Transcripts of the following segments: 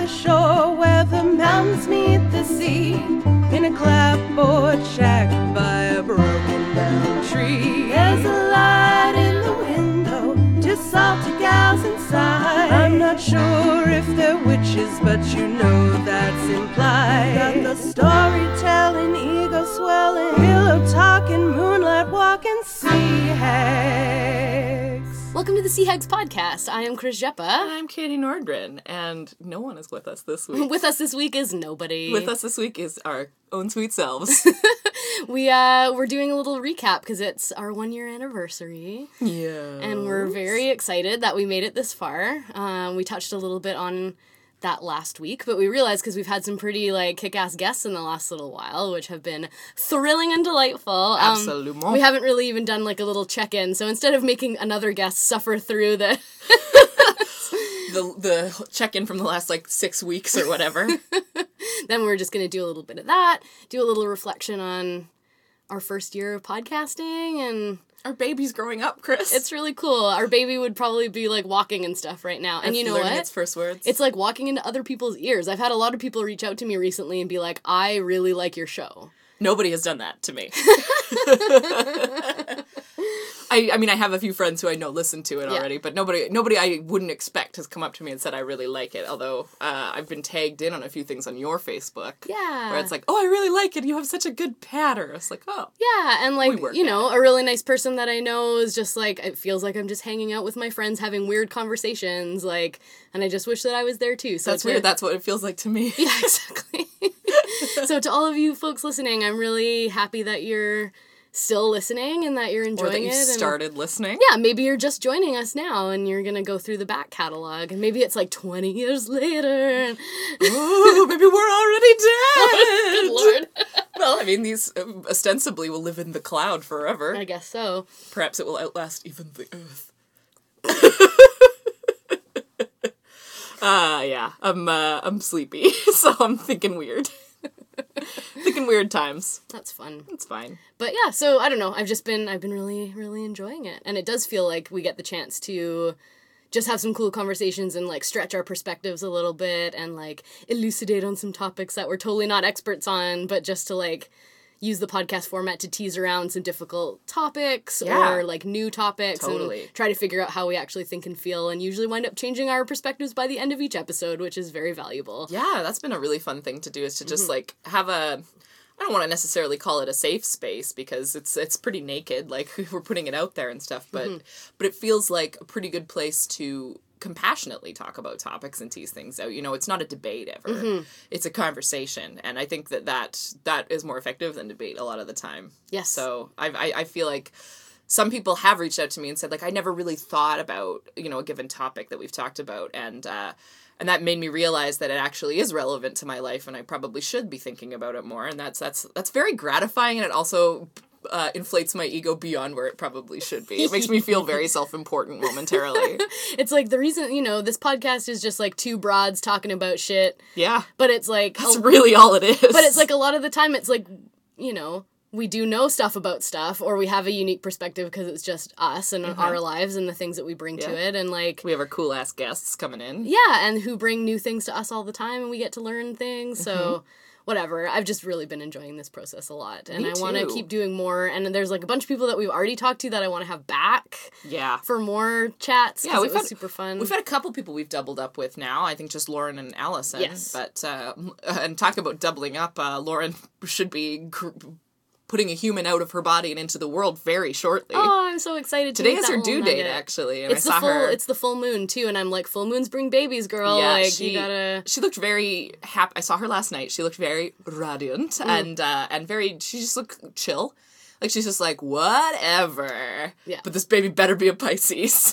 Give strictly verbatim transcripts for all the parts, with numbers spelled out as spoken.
shore where the mountains meet the sea, in a clapboard shack by a broken down tree. There's a light in the window, two salty gals inside. I'm not sure if they're witches, but you know that's implied. Got the storytelling, ego swelling, pillow talking, moonlight walking, sea hags. Welcome to the Sea Hags podcast. I am Chris Jeppa. And I'm Katie Nordgren, and no one is with us this week. With us this week is nobody. With us this week is our own sweet selves. we, uh, we're doing a little recap because it's our one-year anniversary. Yeah. And we're very excited that we made it this far. Um, we touched a little bit on that last week, but we realized because we've had some pretty, like, kick-ass guests in the last little while, which have been thrilling and delightful. Um, Absolument. We haven't really even done, like, a little check-in, so instead of making another guest suffer through the... the the check-in from the last, like, six weeks or whatever. Then we're just going to do a little bit of that, do a little reflection on our first year of podcasting, and... Our baby's growing up, Chris. It's really cool. Our baby would probably be, like, walking and stuff right now. And it's you know learning what? its first words. It's like walking into other people's ears. I've had a lot of people reach out to me recently and be like, I really like your show. Nobody has done that to me. I, I mean, I have a few friends who I know listen to it Yeah. already, but nobody nobody I wouldn't expect has come up to me and said I really like it, although uh, I've been tagged in on a few things on your Facebook. Yeah. Where it's like, oh, I really like it, you have such a good patter. It's like, oh. Yeah, and, like, work you at know, a really nice person that I know is just, like, it feels like I'm just hanging out with my friends having weird conversations, like, and I just wish that I was there, too. So That's to- weird, that's what it feels like to me. Yeah, exactly. So to all of you folks listening, I'm really happy that you're still listening and that you're enjoying Or that you it. and- started listening. Yeah, maybe you're just joining us now and you're gonna go through the back catalog and maybe it's like twenty years later. And... Ooh, maybe we're already dead. Good lord. Well, I mean, these uh, ostensibly will live in the cloud forever. I guess so. Perhaps it will outlast even the earth. Ah, uh, yeah. I'm uh, I'm sleepy, so I'm thinking weird. Thinking weird times. That's fun. It's fine. But yeah, so I don't know. I've just been I've been really really enjoying it, and it does feel like we get the chance to just have some cool conversations and, like, stretch our perspectives a little bit and, like, elucidate on some topics that we're totally not experts on, but just to, like, use the podcast format to tease around some difficult topics Yeah. or, like, new topics Totally. and try to figure out how we actually think and feel, and usually wind up changing our perspectives by the end of each episode, which is very valuable. Yeah, that's been a really fun thing to do, is to just, mm-hmm. like, have a... I don't want to necessarily call it a safe space because it's it's pretty naked, like, we're putting it out there and stuff, but mm-hmm. but it feels like a pretty good place to compassionately talk about topics and tease things out. You know, it's not a debate ever. Mm-hmm. It's a conversation, and I think that, that that is more effective than debate a lot of the time. Yes. So I I, I feel like some people have reached out to me and said, like, I never really thought about, you know, a given topic that we've talked about, and uh And that made me realize that it actually is relevant to my life, and I probably should be thinking about it more. And that's that's that's very gratifying, and it also uh, inflates my ego beyond where it probably should be. It makes me feel very self-important momentarily. It's like the reason, you know, this podcast is just like two broads talking about shit. Yeah. But it's like... That's a, really all it is. But it's like a lot of the time it's like, you know... we do know stuff about stuff, or we have a unique perspective because it's just us and mm-hmm. our lives and the things that we bring yeah. to it, and, like... we have our cool-ass guests coming in. Yeah, and who bring new things to us all the time, and we get to learn things, mm-hmm. so... whatever. I've just really been enjoying this process a lot, and Me I want to too. keep doing more, and there's, like, a bunch of people that we've already talked to that I want to have back. Yeah. For more chats, yeah, we've it was had, super fun. We've had a couple people we've doubled up with now. I think just Lauren and Allison. Yes. But, uh, and talk about doubling up, uh, Lauren should be... Gr- putting a human out of her body and into the world very shortly. Oh, I'm so excited to Today meet is that her little due date, nugget. actually, and it's I saw the full, her... It's the full moon, too, and I'm like, full moons bring babies, girl. Yeah, like, she, you gotta... She looked very happy. I saw her last night. She looked very radiant, mm. and, uh, and very... She just looked chill. Like, she's just like, whatever. Yeah. But this baby better be a Pisces.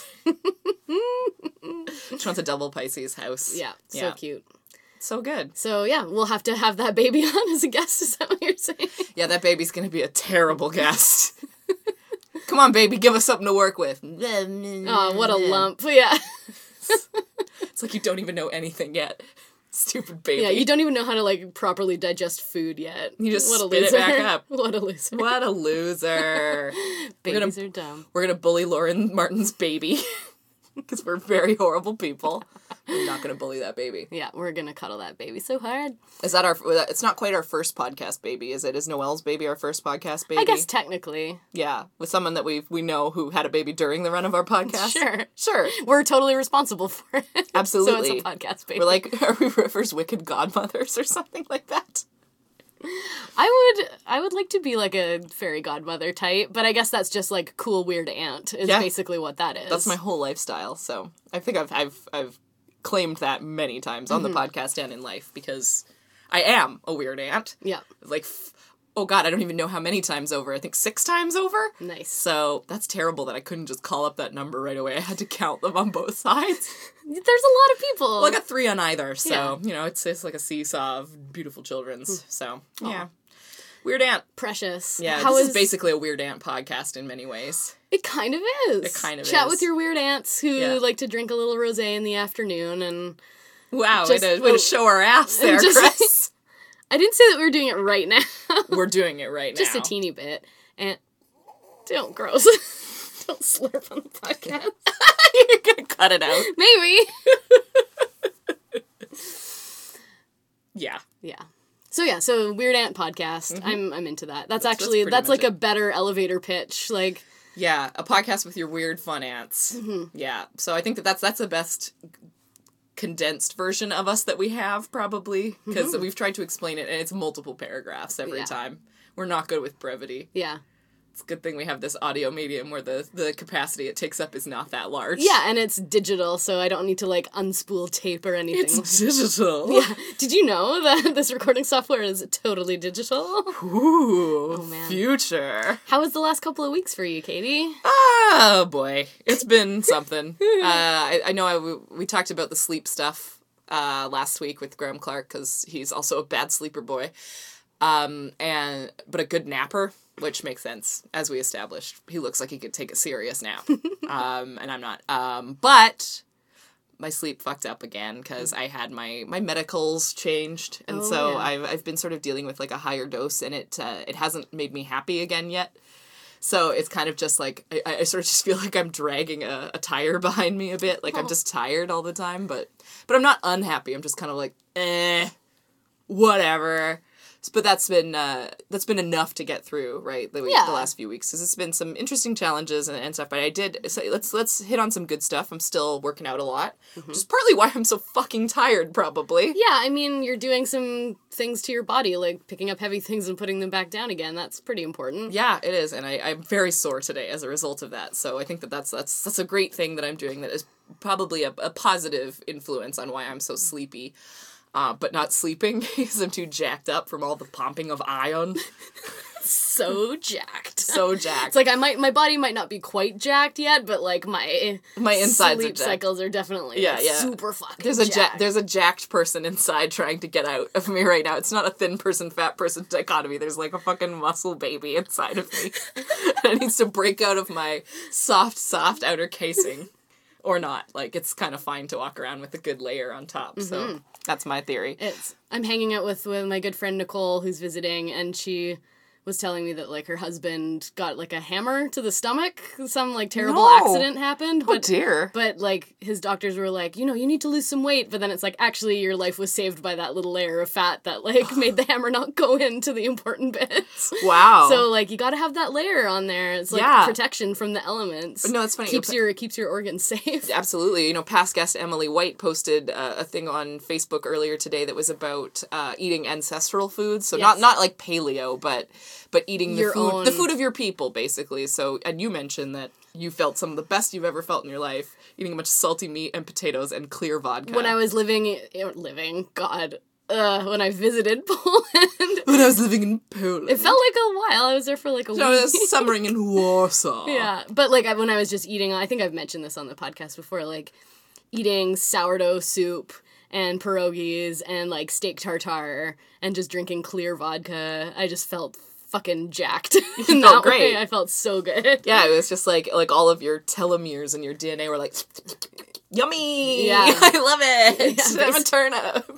She wants a double Pisces house. Yeah, so yeah. cute. So good. So, yeah, we'll have to have that baby on as a guest, is that what you're saying? Yeah, that baby's gonna be a terrible guest. Come on, baby, give us something to work with. Oh, what a lump. Yeah. It's like you don't even know anything yet. Stupid baby. Yeah, you don't even know how to, like, properly digest food yet. You just what a spit loser. it back up. What a loser. What a loser. Babies we're gonna, are dumb. We're gonna bully Lauren Martin's baby. because we're very horrible people. We're not going to bully that baby. Yeah, we're gonna cuddle that baby so hard. Is that our, it's not quite our first podcast baby, is it? Is Noelle's baby our first podcast baby? I guess technically. Yeah, with someone that we we know who had a baby during the run of our podcast. Sure. Sure. We're totally responsible for it. Absolutely. So it's a podcast baby. We're like, are we River's wicked godmothers or something like that? I would I would like to be like a fairy godmother type, but I guess that's just like cool weird aunt is Yeah. basically what that is. That's my whole lifestyle, so I think I've I've I've claimed that many times on the podcast and in life, because I am a weird aunt. Yeah. Like, f- oh god, I don't even know how many times over. I think six times over? Nice. So that's terrible that I couldn't just call up that number right away. I had to count them on both sides. There's a lot of people. Well, I got three on either, so, Yeah. you know, it's it's like a seesaw of beautiful children's, so, yeah. Weird Aunt. Precious. Yeah, How this is is basically a Weird Aunt podcast in many ways. It kind of is. It kind of Chat is. with your weird aunts who Yeah. like to drink a little rosé in the afternoon, and Wow, Just- way, to, way to show our ass there, just- Chris. I didn't say that we were doing it right now. We're doing it right now. Just a teeny bit. And don't gross. Don't slurp on the podcast. You're gonna cut it out. Maybe. Yeah. Yeah. So yeah, so Weird Aunt podcast. I'm I'm into that. That's, That's- actually that's that's, pretty like much a better elevator pitch. Like Yeah, a podcast with your weird fun aunts. Mm-hmm. Yeah, so I think that that's, that's the best condensed version of us that we have, probably, because we've tried to explain it, and it's multiple paragraphs every Mm-hmm. Yeah. time. We're not good with brevity. yeah. It's a good thing we have this audio medium where the, the capacity it takes up is not that large. Yeah, and it's digital, so I don't need to like unspool tape or anything. It's digital. Yeah. Did you know that this recording software is totally digital? Ooh, man. future. How was the last couple of weeks for you, Katie? Oh, boy. It's been something. uh, I, I know I, we, we talked about the sleep stuff uh, last week with Graham Clark, because he's also a bad sleeper boy. Um, and but a good napper, which makes sense, as we established. He looks like he could take a serious nap. um, and I'm not. Um, but my sleep fucked up again, because I had my, my medicals changed. And Oh, so yeah. I've, I've been sort of dealing with like a higher dose, and it, uh, it hasn't made me happy again yet. So it's kind of just like, I, I sort of just feel like I'm dragging a, a tire behind me a bit. Like I'm just tired all the time, but, but I'm not unhappy. I'm just kind of like, eh, whatever. But that's been, uh, that's been enough to get through, right? The, week, Yeah. the last few weeks. Because it's been some interesting challenges and, and stuff, but I did, so let's, let's hit on some good stuff. I'm still working out a lot, which is partly why I'm so fucking tired, probably. Yeah, I mean, you're doing some things to your body, like picking up heavy things and putting them back down again. That's pretty important. Yeah, it is, and I, I'm very sore today as a result of that. So I think that that's that's that's a great thing that I'm doing. That is probably a, a positive influence on why I'm so sleepy, uh, but not sleeping because I'm too jacked up from all the pumping of iron. So jacked. So jacked. It's like I might, my body might not be quite jacked yet, but like my My insides are sleep jacked. cycles are definitely Yeah, like, yeah. super fucking There's a ja- jacked. there's a jacked person inside trying to get out of me right now. It's not a thin person, fat person dichotomy. There's like a fucking muscle baby inside of me. And it needs to break out of my soft, soft outer casing. Or not. Like, it's kind of fine to walk around with a good layer on top. So that's my theory. It's I'm hanging out with with my good friend Nicole, who's visiting, and she was telling me that like her husband got like a hammer to the stomach. Some like terrible No. accident happened. Oh, But dear. But like his doctors were like, you know, you need to lose some weight. But then it's like, actually, your life was saved by that little layer of fat that like made the hammer not go into the important bits. Wow. So like you got to have that layer on there. It's like Yeah. protection from the elements. No, it's funny. Keeps your keeps your organs safe. Absolutely. You know, past guest Emily White posted uh, a thing on Facebook earlier today that was about uh, eating ancestral foods. So not Yes. not like paleo, but but eating the Your food own- the food of your people, basically. So, and you mentioned that you felt some of the best you've ever felt in your life, eating a bunch of salty meat and potatoes and clear vodka. When I was living living, God, uh, when I visited Poland. when I was living in Poland. It felt like a while. I was there for like a So I week. was summering in Warsaw. Yeah, but like I, when I was just eating, I think I've mentioned this on the podcast before, like eating sourdough soup and pierogies and like steak tartare and just drinking clear vodka. I just felt fucking jacked. In felt that great. way. I felt so good. Yeah, it was just like like all of your telomeres and your D N A were like, yummy. Yeah. I love it. Yeah, I'm a turnip.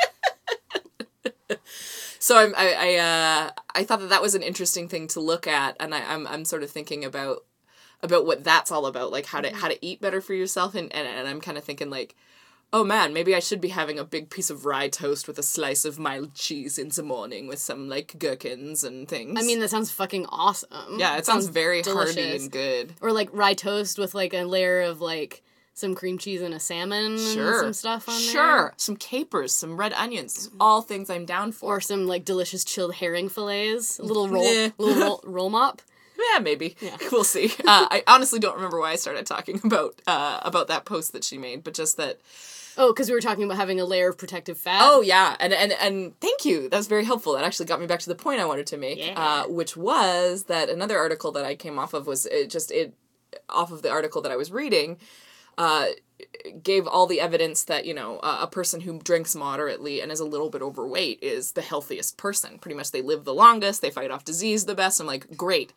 So I'm, I I uh I thought that that was an interesting thing to look at, and I, I'm I'm sort of thinking about about what that's all about, like how to how to eat better for yourself, and and, and I'm kind of thinking like, oh man, maybe I should be having a big piece of rye toast with a slice of mild cheese in the morning with some like gherkins and things. I mean, that sounds fucking awesome. Yeah, it sounds, sounds very delicious. hearty and good. Or like rye toast with like a layer of like some cream cheese and a salmon sure. and some stuff on there. Sure. Some capers, some red onions, all things I'm down for. Or some like delicious chilled herring fillets, a little roll, Yeah. little roll, roll mop. Yeah, maybe. Yeah. We'll see. Uh, I honestly don't remember why I started talking about uh, about that post that she made, but just that. Oh, because we were talking about having a layer of protective fat. Oh, yeah. And, and and thank you. That was very helpful. That actually got me back to the point I wanted to make, Yeah. uh, which was that another article that I came off of was it just it off of the article that I was reading, uh, gave all the evidence that, you know, uh, a person who drinks moderately and is a little bit overweight is the healthiest person. Pretty much they live the longest, they fight off disease the best. I'm like, great.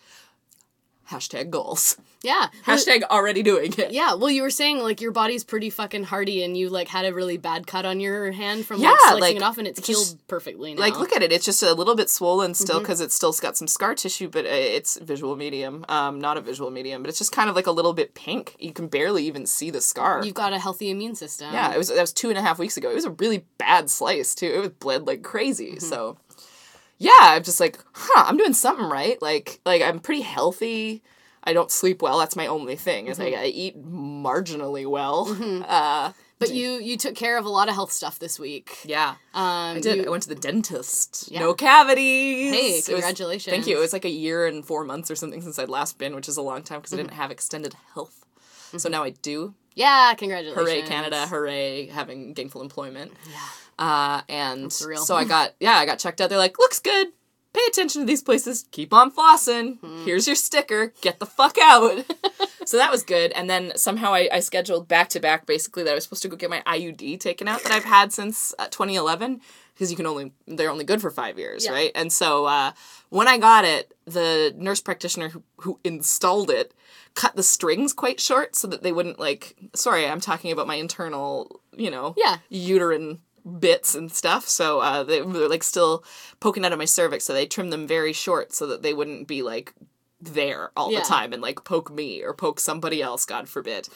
Hashtag goals. Yeah. Hashtag already doing it. Yeah, well, you were saying, like, your body's pretty fucking hardy and you, like, had a really bad cut on your hand from, like, Yeah, slicing like, it off and it's just- healed perfectly now. Like, look at it. It's just a little bit swollen still because it's still got some scar tissue, but uh, it's visual medium. Um, not a visual medium, but it's just kind of like a little bit pink. You can barely even see the scar. You've got a healthy immune system. Yeah, it was that was two and a half weeks ago. It was a really bad slice too. It was bled like crazy. So, yeah, I'm just like, huh, I'm doing something right. Like, like I'm pretty healthy. I don't sleep well. That's my only thing. Is like I eat marginally well. Uh, But you you took care of a lot of health stuff this week. yeah. Um, I did. you- I went to the dentist. Yeah. No cavities. Hey, It was- congratulations. thank you. It was like a year and four months or something since I'd last been, which is a long time because I didn't have extended health. So now I do. Yeah, congratulations. Hooray, Canada. Hooray, having gainful employment. Yeah. Uh, and surreal. so I got, yeah, I got checked out. They're like, looks good. Pay attention to these places. Keep on flossing. Here's your sticker. Get the fuck out. So that was good. And then somehow I, I scheduled back to back basically that I was supposed to go get my I U D taken out that I've had since uh, twenty eleven because you can only, they're only good for five years, Yeah. right? And so uh, when I got it, the nurse practitioner who, who installed it cut the strings quite short so that they wouldn't like, sorry, I'm talking about my internal, you know, Yeah. uterine bits and stuff, so uh, they were like still poking out of my cervix, so they trimmed them very short so that they wouldn't be like there all Yeah. the time and like poke me or poke somebody else, God forbid.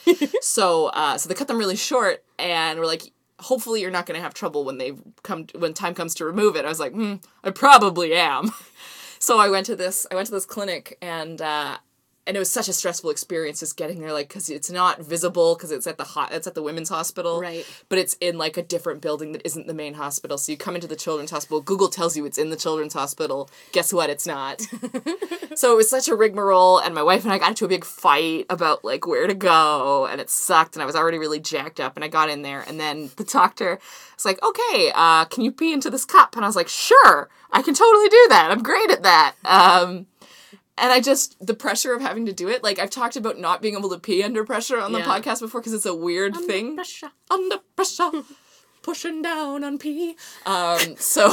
so uh, so they cut them really short and were like, hopefully you're not going to have trouble when they come when time comes to remove it. I was like, hmm, I probably am. So I went to this I went to this clinic and uh, and it was such a stressful experience just getting there, like, because it's not visible, because it's at the ho- it's at the women's hospital, Right. But it's in like a different building that isn't the main hospital. So you come into the children's hospital. Google tells you it's in the children's hospital. Guess what? It's not. So it was such a rigmarole, and my wife and I got into a big fight about like where to go, and it sucked. And I was already really jacked up, and I got in there, and then the doctor was like, "Okay, uh, can you pee into this cup?" And I was like, "Sure, I can totally do that. I'm great at that." Um, And I just, the pressure of having to do it, like, I've talked about not being able to pee under pressure on the Yeah. podcast before because it's a weird Under thing. pressure. Under pressure. Pushing down on pee. Um, so,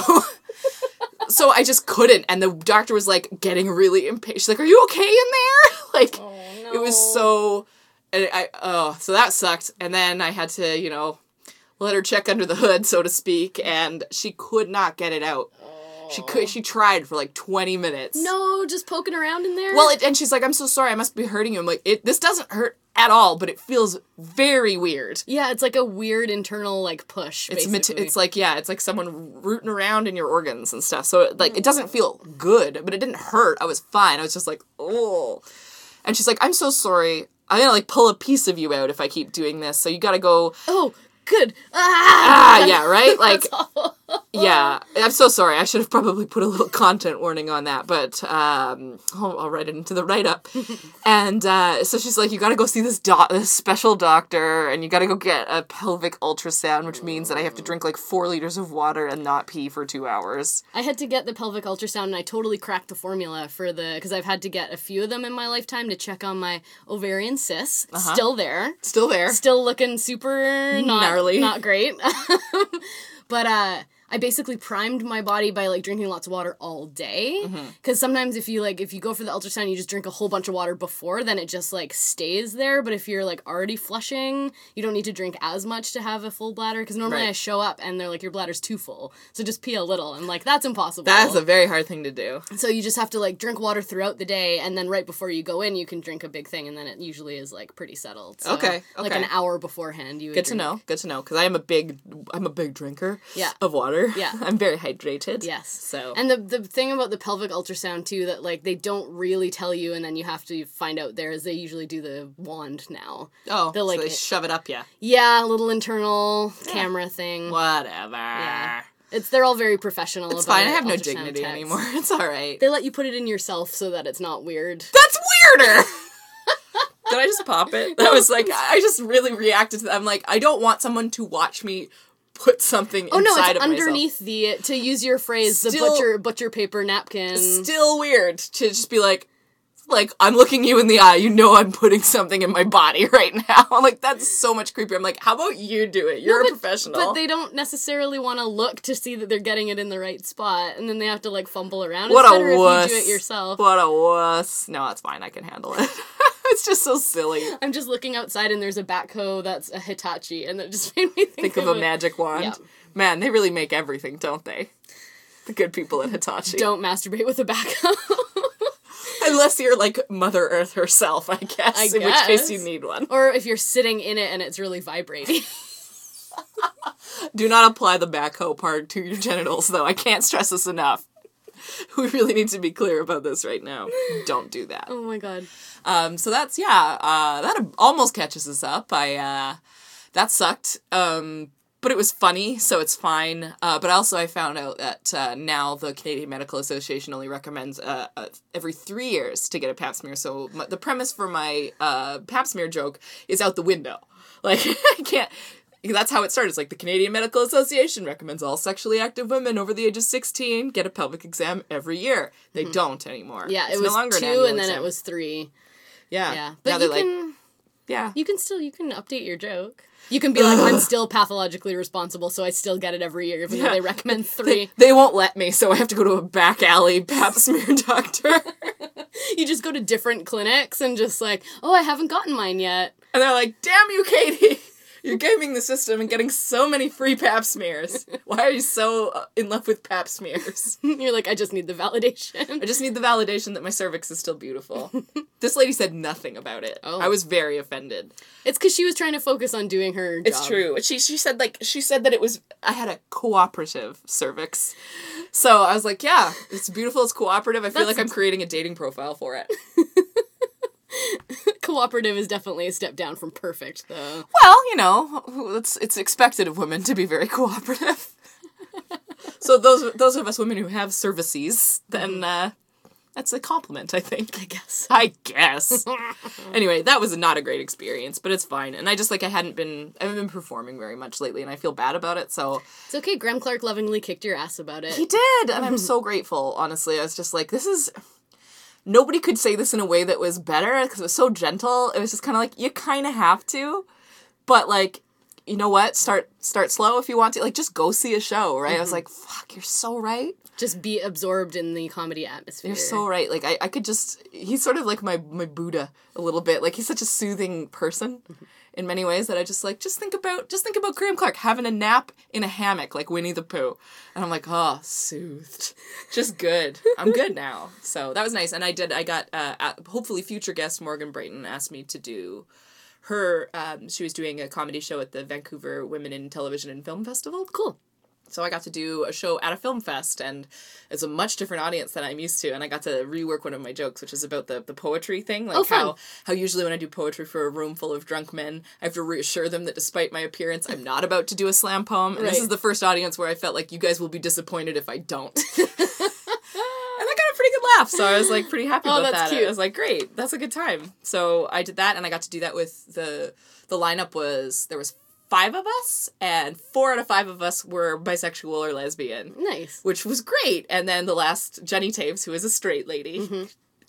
so I just couldn't. And the doctor was, like, getting really impatient. She's like, are you okay in there? Like, Oh, it was so, and I, oh, so that sucked. And then I had to, you know, let her check under the hood, so to speak, and she could not get it out. She could. She tried for like twenty minutes. No, just poking around in there? Well, it, and she's like, "I'm so sorry. I must be hurting you." I'm like, "It. This doesn't hurt at all, but it feels very weird." Yeah, it's like a weird internal, like, push, It's basically. mate- it's like yeah, it's like someone rooting around in your organs and stuff. So it, like it doesn't feel good, but it didn't hurt. I was fine. I was just like, oh. And she's like, "I'm so sorry. I'm gonna like pull a piece of you out if I keep doing this. So you gotta go." Oh, good. Ah! Ah, yeah, right? Like, That's awful. yeah, I'm so sorry. I should have probably put a little content warning on that, but um, I'll, I'll write it into the write-up. And uh, so she's like, you gotta go see this, doc- this special doctor, and you gotta go get a pelvic ultrasound, which means that I have to drink like four liters of water and not pee for two hours. I had to get the pelvic ultrasound, and I totally cracked the formula for the, because I've had to get a few of them in my lifetime to check on my ovarian cysts. Uh-huh. Still there. Still there. Still looking super not, Gnarly. not great. But uh, I basically primed my body by, like, drinking lots of water all day. Because sometimes if you, like, if you go for the ultrasound, you just drink a whole bunch of water before, then it just, like, stays there. But if you're, like, already flushing, you don't need to drink as much to have a full bladder. Because normally Right. I show up and they're like, your bladder's too full. So just pee a little. And, like, that's impossible. That's a very hard thing to do. So you just have to, like, drink water throughout the day, and then right before you go in, you can drink a big thing, and then it usually is, like, pretty settled. So, Okay, Like, okay. an hour beforehand, you would Good to drink. know. Good to know. Because I am a big, I'm a big drinker. Yeah. Of water. Yeah. I'm very hydrated. Yes. So. And the the thing about the pelvic ultrasound, too, that, like, they don't really tell you, and then you have to find out there, is they usually do the wand now. oh, the, like, so they it- shove it up, yeah. Yeah, a little internal camera thing. Whatever. Yeah. It's They're all very professional It's about fine. I it, have no ultrasound dignity techs. anymore. It's all right. They let you put it in yourself so that it's not weird. That's weirder. Did I just pop it? That was like, I just really reacted to that. I'm like, I don't want someone to watch me put something Oh, no, inside it's of myself. underneath the, to use your phrase, the Still- butcher butcher paper napkin. Still weird to just be like, like, I'm looking you in the eye, you know I'm putting something in my body right now. Like, that's so much creepier. I'm like, how about you do it? You're No, a but- professional. But they don't necessarily want to look to see that they're getting it in the right spot, and then they have to, like, fumble around. What it's a better wuss. if you do it yourself. What a wuss. No, it's fine. I can handle it. It's just so silly. I'm just looking outside, and there's a backhoe that's a Hitachi, and it just made me think, Think of a it. magic wand. Yeah. Man, they really make everything, don't they? The good people at Hitachi. Don't masturbate with a backhoe. Unless you're like Mother Earth herself, I guess. I In which case guess. you need one. Or if you're sitting in it and it's really vibrating. Do not apply the backhoe part to your genitals, though. I can't stress this enough. We really need to be clear about this right now. Don't do that. Oh my god. Um, so that's, yeah, uh, that almost catches us up. I, uh, that sucked. Um, but it was funny, so it's fine. Uh, but also I found out that uh, now the Canadian Medical Association only recommends uh, uh, every three years to get a pap smear. So my, the premise for my uh, pap smear joke is out the window. Like, I can't... That's how it started. It's like the Canadian Medical Association recommends all sexually active women over the age of sixteen get a pelvic exam every year. They don't anymore. Yeah, It's it was no longer an two, annual and then exam. it was three. Yeah. Yeah, Now but they're you like, can yeah. you can still you can update your joke. You can be like, I'm still pathologically responsible, so I still get it every year, even though Yeah. they recommend three. They, they won't let me, so I have to go to a back alley pap smear doctor. You just go to different clinics and just like, oh, I haven't gotten mine yet. And they're like, damn you, Katie. You're gaming the system and getting so many free pap smears. Why are you so uh, in love with pap smears? You're like, I just need the validation. I just need the validation that my cervix is still beautiful. This lady said nothing about it. Oh. I was very offended. It's because she was trying to focus on doing her job. It's true. She she said like she said that it was I had a cooperative cervix. So I was like, yeah, it's beautiful, it's cooperative. I feel That's- like I'm creating a dating profile for it. Cooperative is definitely a step down from perfect, though. Well, you know, it's it's expected of women to be very cooperative. So those those of us women who have cervices, then uh, that's a compliment, I think. I guess. I guess. Anyway, that was not a great experience, but it's fine. And I just like I hadn't been I haven't been performing very much lately, and I feel bad about it. So It's okay. Graham Clark lovingly kicked your ass about it. he did, and I'm so grateful. Honestly, I was just like, this is. Nobody could say this in a way that was better because it was so gentle. It was just kind of like, you kind of have to, but like, you know what? Start start slow if you want to. Like, just go see a show, right? Mm-hmm. I was like, fuck, you're so right. Just be absorbed in the comedy atmosphere. You're so right. Like, I, I could just, he's sort of like my, my Buddha a little bit. Like, he's such a soothing person in many ways that I just like, just think about, just think about Graham Clark having a nap in a hammock like Winnie the Pooh. And I'm like, oh, soothed. Just good. I'm good now. So that was nice. And I did, I got, uh, at, hopefully future guest Morgan Brayton asked me to do her, um, she was doing a comedy show at the Vancouver Women in Television and Film Festival. Cool. So I got to do a show at a film fest, and it's a much different audience than I'm used to, and I got to rework one of my jokes, which is about the, the poetry thing. Like Oh, fun. how how usually when I do poetry for a room full of drunk men, I have to reassure them that despite my appearance, I'm not about to do a slam poem. And Right. this is the first audience where I felt like you guys will be disappointed if I don't. And I got a pretty good laugh, so I was like pretty happy Oh, about that's that. cute. I was like, great, that's a good time. So I did that, and I got to do that with the the lineup was there was five of us, and four out of five of us were bisexual or lesbian. Nice. Which was great. And then the last, Jenny Taves, who is a straight lady,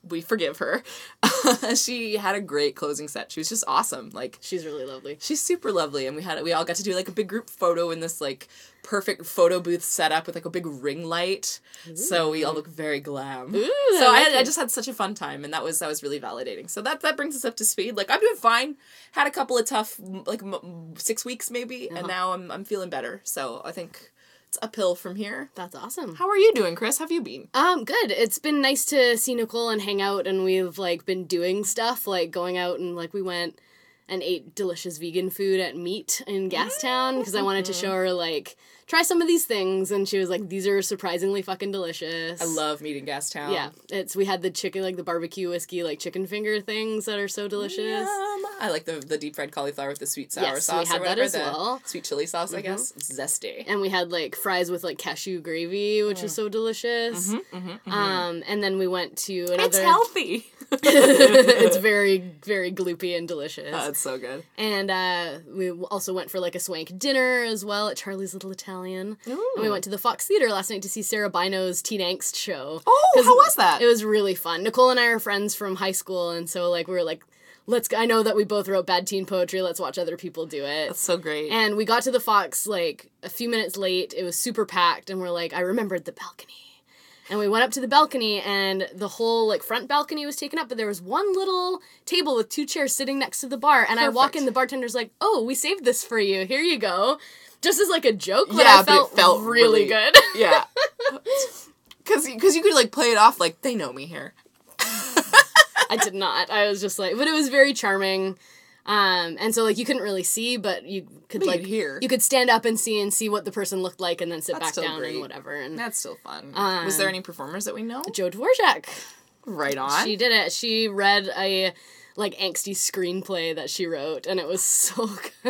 we forgive her. She had a great closing set. She was just awesome. Like, she's really lovely. She's super lovely, and we had we all got to do like a big group photo in this like perfect photo booth setup with like a big ring light. Ooh. So we all look very glam. Ooh, so I, like I, I just had such a fun time, and that was that was really validating. So that that brings us up to speed. Like, I'm doing fine. Had a couple of tough like m- six weeks maybe, uh-huh. and now I'm I'm feeling better. So I think it's uphill from here. That's awesome. How are you doing, Chris? How have you been? Um, good. It's been nice to see Nicole and hang out, and we've, like, been doing stuff, like, going out and, like, we went and ate delicious vegan food at Meat in Gastown, because I wanted to show her, like, try some of these things, and she was like, these are surprisingly fucking delicious. I love Meat in Gastown. Yeah. It's, we had the chicken, like, the barbecue whiskey, like, chicken finger things that are so delicious. Yum. I like the the deep fried cauliflower with the sweet sour yes, sauce. we had or whatever, that as the well. Sweet chili sauce, mm-hmm. I guess. Zesty. And we had, like, fries with, like, cashew gravy, which mm. is so delicious. Mm-hmm, mm-hmm, mm-hmm. Um, and then we went to another... It's healthy! It's very, very gloopy and delicious. Oh, it's so good. And uh, we also went for, like, a swank dinner as well at Charlie's Little Italian. Ooh. And we went to the Fox Theater last night to see Sarah Bino's Teen Angst show. Oh, how was that? It was really fun. Nicole and I are friends from high school, and so, like, we were like, let's, I know that we both wrote bad teen poetry, let's watch other people do it. That's so great. And we got to the Fox, like, a few minutes late. It was super packed, and we're like, I remembered the balcony. And we went up to the balcony, and the whole, like, front balcony was taken up, but there was one little table with two chairs sitting next to the bar, and Perfect. I walk in, the bartender's like, oh, we saved this for you, here you go. Just as, like, a joke, but yeah, I felt, but it felt really, really good. Yeah. Because you could, like, play it off like, they know me here. I did not. I was just like, but it was very charming. Um, and so, like, you couldn't really see, but you could, but like, hear. You could stand up and see and see what the person looked like and then sit That's back down great. and whatever. And That's still fun. Um, Was there any performers that we know? Jo Dvorak. Right on. She did it. She read a, like, angsty screenplay that she wrote, and it was so good.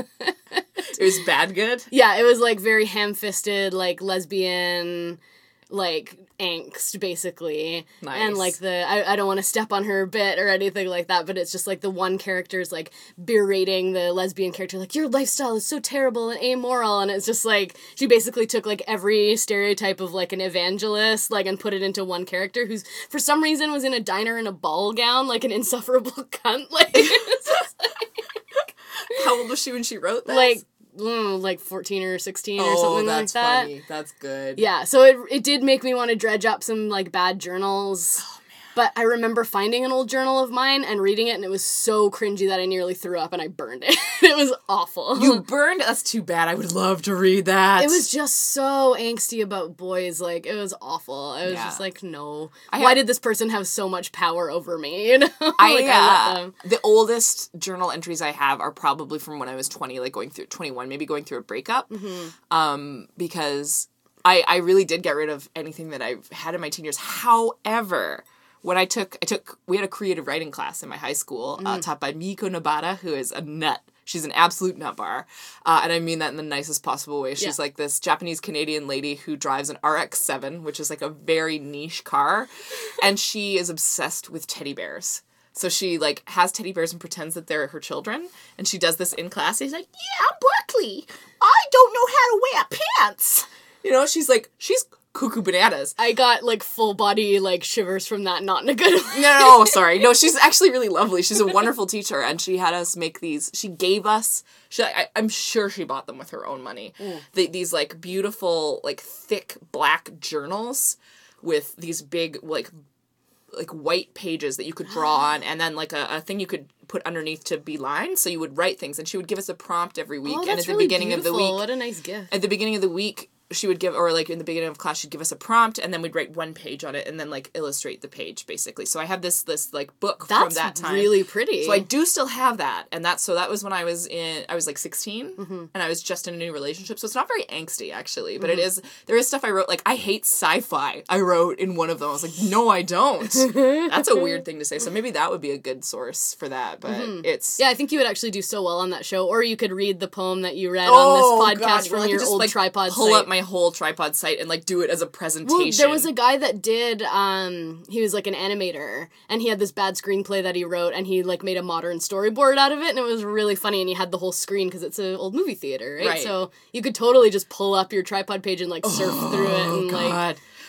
It was bad good? Yeah, it was, like, very ham-fisted, like, lesbian, like, angst, basically. Nice. And, like, the, I, I don't want to step on her bit or anything like that, but it's just, like, the one character's, like, berating the lesbian character, like, your lifestyle is so terrible and amoral, and it's just, like, she basically took, like, every stereotype of, like, an evangelist, like, and put it into one character who's, for some reason, was in a diner in a ball gown, like, an insufferable cunt, like, it's just, like... How old was she when she wrote this? Like, Mm, like fourteen or sixteen oh, or something that's like that. Funny. That's good. Yeah, so it it did make me want to dredge up some, like, bad journals. Oh, man. But I remember finding an old journal of mine and reading it, and it was so cringy that I nearly threw up and I burned it. It was awful. You burned? That's too bad. I would love to read that. It was just so angsty about boys. Like, it was awful. I was yeah. just like, no. I Why had, did this person have so much power over me? You know? I, like, uh, I let them. The oldest journal entries I have are probably from when I was twenty, like going through twenty-one, maybe going through a breakup. Mm-hmm. Um, because I, I really did get rid of anything that I've had in my teen years. However... When I took, I took, we had a creative writing class in my high school, mm. uh, taught by Miko Nobata, who is a nut. She's an absolute nut bar. Uh, and I mean that in the nicest possible way. She's yeah. like this Japanese-Canadian lady who drives an R X seven, which is like a very niche car. And she is obsessed with teddy bears. So she, like, has teddy bears and pretends that they're her children. And she does this in class. She's like, yeah, I'm Berkeley. I don't know how to wear pants. You know, she's like, she's... cuckoo bananas. I got, like, full body, like, shivers from that, not in a good way. No, no, sorry. No, she's actually really lovely. She's a wonderful teacher, and she had us make these, she gave us, she, I, I'm sure she bought them with her own money. Mm. The, these, like, beautiful, like, thick black journals with these big, like, like, white pages that you could draw on, and then, like, a, a thing you could put underneath to be lined, so you would write things, and she would give us a prompt every week, oh, and that's at the really beginning beautiful. of the week... What a nice gift. At the beginning of the week... she would give, or like in the beginning of class, she'd give us a prompt, and then we'd write one page on it, and then like illustrate the page, basically. So I have this this like book that's from that time. That's really pretty. So I do still have that, and that's so that was when I was in, I was like sixteen, mm-hmm. and I was just in a new relationship. So it's not very angsty actually, but mm-hmm. it is. There is stuff I wrote like I hate sci-fi. I wrote in one of them. I was like, no, I don't. That's a weird thing to say. So maybe that would be a good source for that. But mm-hmm. it's yeah, I think you would actually do so well on that show, or you could read the poem that you read oh, on this podcast God, from well, your just, old like, tripod. Pull site. up my whole tripod site and like do it as a presentation. Well, there was a guy that did um he was like an animator, and he had this bad screenplay that he wrote, and he like made a modern storyboard out of it, and it was really funny, and he had the whole screen because it's an old movie theater, right? right? So you could totally just pull up your tripod page and like surf oh, through it and God. like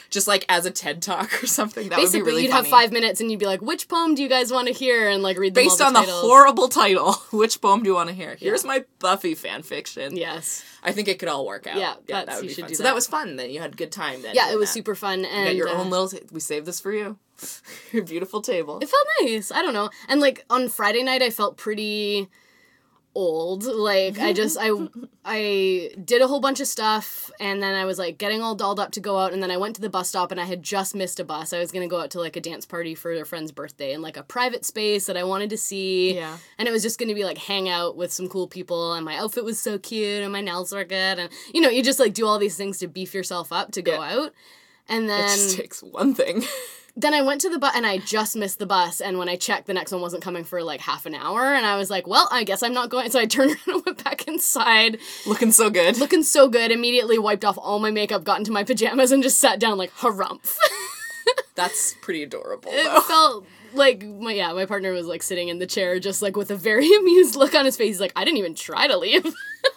just like as a TED Talk or something. That Basically, would be really you'd funny. have five minutes and you'd be like, which poem do you guys want to hear? And like read them Based all on the the titles. horrible title, which poem do you want to hear? Here's Yeah. my Buffy fan fiction. Yes. I think it could all work out. Yeah, yeah that's- that would you be should fun. do So that. that was fun. Then you had a good time. Then Yeah, doing it was that. super fun. And You got your uh, own little. T- we saved this for you. Your beautiful table. It felt nice. I don't know. And like on Friday night, I felt pretty old. Like I just I I did a whole bunch of stuff, and then I was like getting all dolled up to go out, and then I went to the bus stop, and I had just missed a bus. I was gonna go out to like a dance party for a friend's birthday in like a private space that I wanted to see. Yeah. And it was just gonna be like hang out with some cool people, and my outfit was so cute, and my nails were good, and you know you just like do all these things to beef yourself up to go Yeah. out, and It then. just takes one thing. Then I went to the bus, and I just missed the bus, and when I checked, the next one wasn't coming for, like, half an hour, and I was like, well, I guess I'm not going, so I turned around and went back inside, Looking so good. looking so good, immediately wiped off all my makeup, got into my pajamas, and just sat down like, harumph. That's pretty adorable, It though. felt like, my yeah, my partner was, like, sitting in the chair, just, like, with a very amused look on his face. He's like, I didn't even try to leave.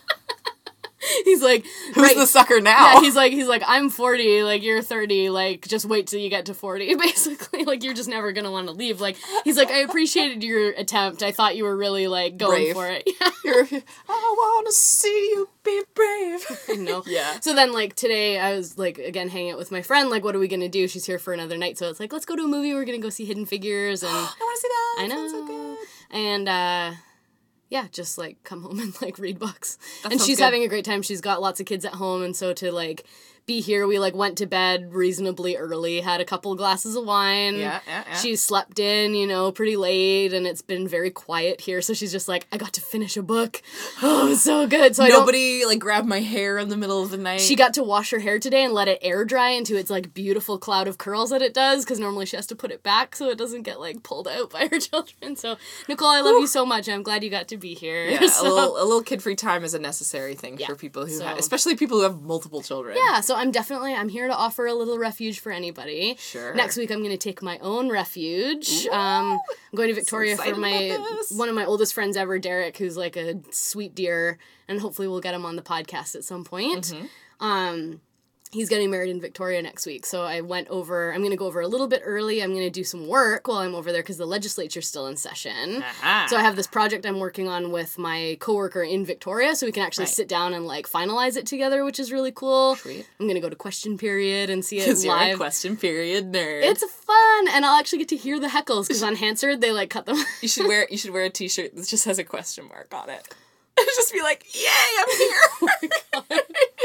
He's like, Who's right, the sucker now? yeah, he's like, he's like, I'm forty, like, you're thirty, like, just wait till you get to forty, basically, like, you're just never gonna want to leave, like, he's like, I appreciated your attempt, I thought you were really, like, going Brave. for it, yeah, You're, I want to see you be brave. I know, Yeah. so then, like, today, I was, like, again, hanging out with my friend, like, what are we gonna do, she's here for another night, so it's like, let's go to a movie, we're gonna go see Hidden Figures, and, I want to see that. I That know, sounds so good. and, uh, yeah, just, like, come home and, like, read books. That And sounds she's good. having a great time. She's got lots of kids at home, and so to, like, be here, we, like, went to bed reasonably early, had a couple glasses of wine. Yeah, yeah, yeah. She slept in, you know, pretty late, and it's been very quiet here, so she's just like, I got to finish a book. Oh, it was so good. So I don't... Nobody, like, grabbed my hair in the middle of the night. She got to wash her hair today and let it air dry into its, like, beautiful cloud of curls that it does, because normally she has to put it back so it doesn't get, like, pulled out by her children. So, Nicole, I love you so much. I'm glad you got to be here. Yeah, So- a little, a little kid-free time is a necessary thing Yeah, for people who so- have, especially people who have multiple children. Yeah, so I'm definitely, I'm here to offer a little refuge for anybody. Sure. Next week I'm going to take my own refuge. Um, I'm going to Victoria excited for my, about this. one of my oldest friends ever, Derek, who's like a sweet dear, and hopefully we'll get him on the podcast at some point. Mm-hmm. Um, he's getting married in Victoria next week, so I went over, I'm going to go over a little bit early. I'm going to do some work while I'm over there because the legislature's still in session. Aha. So I have this project I'm working on with my coworker in Victoria, so we can actually Right. sit down and like finalize it together, which is really cool. Sweet. I'm gonna go to question period and see it Because you're a live. question period nerd. It's fun, and I'll actually get to hear the heckles because on Hansard they like cut them. You should wear you should wear a t-shirt that just has a question mark on it. Just be like, "Yay, I'm here!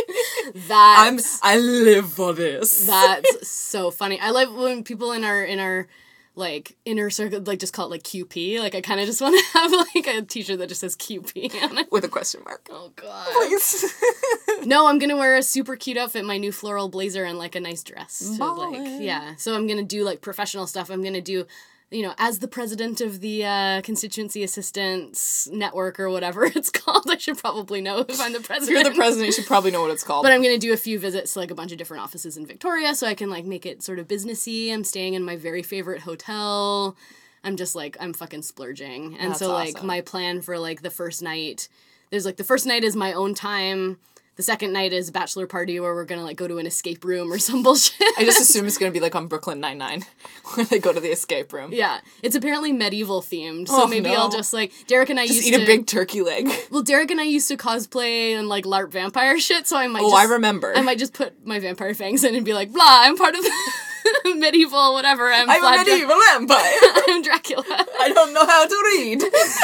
I'm That's I live for this." that's so funny. I like when people in our in our like inner circle like just call it like Q P. Like I kind of just want to have like a t-shirt that just says Q P on it. With a question mark. Oh god. Please. No, I'm gonna wear a super cute outfit, my new floral blazer, and like a nice dress. To, like, Ballin'. yeah. So I'm gonna do like professional stuff. I'm gonna do, you know, as the president of the uh, constituency assistants network or whatever it's called. I should probably know if I'm the If president. you're the president, you should probably know what it's called. But I'm gonna do a few visits to like a bunch of different offices in Victoria, so I can like make it sort of businessy. I'm staying in my very favorite hotel. I'm just like I'm fucking splurging, and That's so like awesome. my plan for like the first night, there's like the first night is my own time. The second night is bachelor party where we're gonna like go to an escape room or some bullshit. I just assume it's gonna be like on Brooklyn Nine-Nine, where they go to the escape room. Yeah, it's apparently medieval themed, so Oh, maybe no. I'll just like Derek and I Just used eat to a big turkey leg. well Derek and I used to cosplay and like LARP vampire shit, so I might Oh, just, I remember. I might just put my vampire fangs in and be like, blah, I'm part of the medieval whatever. I'm, I'm a Vlad Dra- medieval vampire. I'm Dracula. I don't know how to read.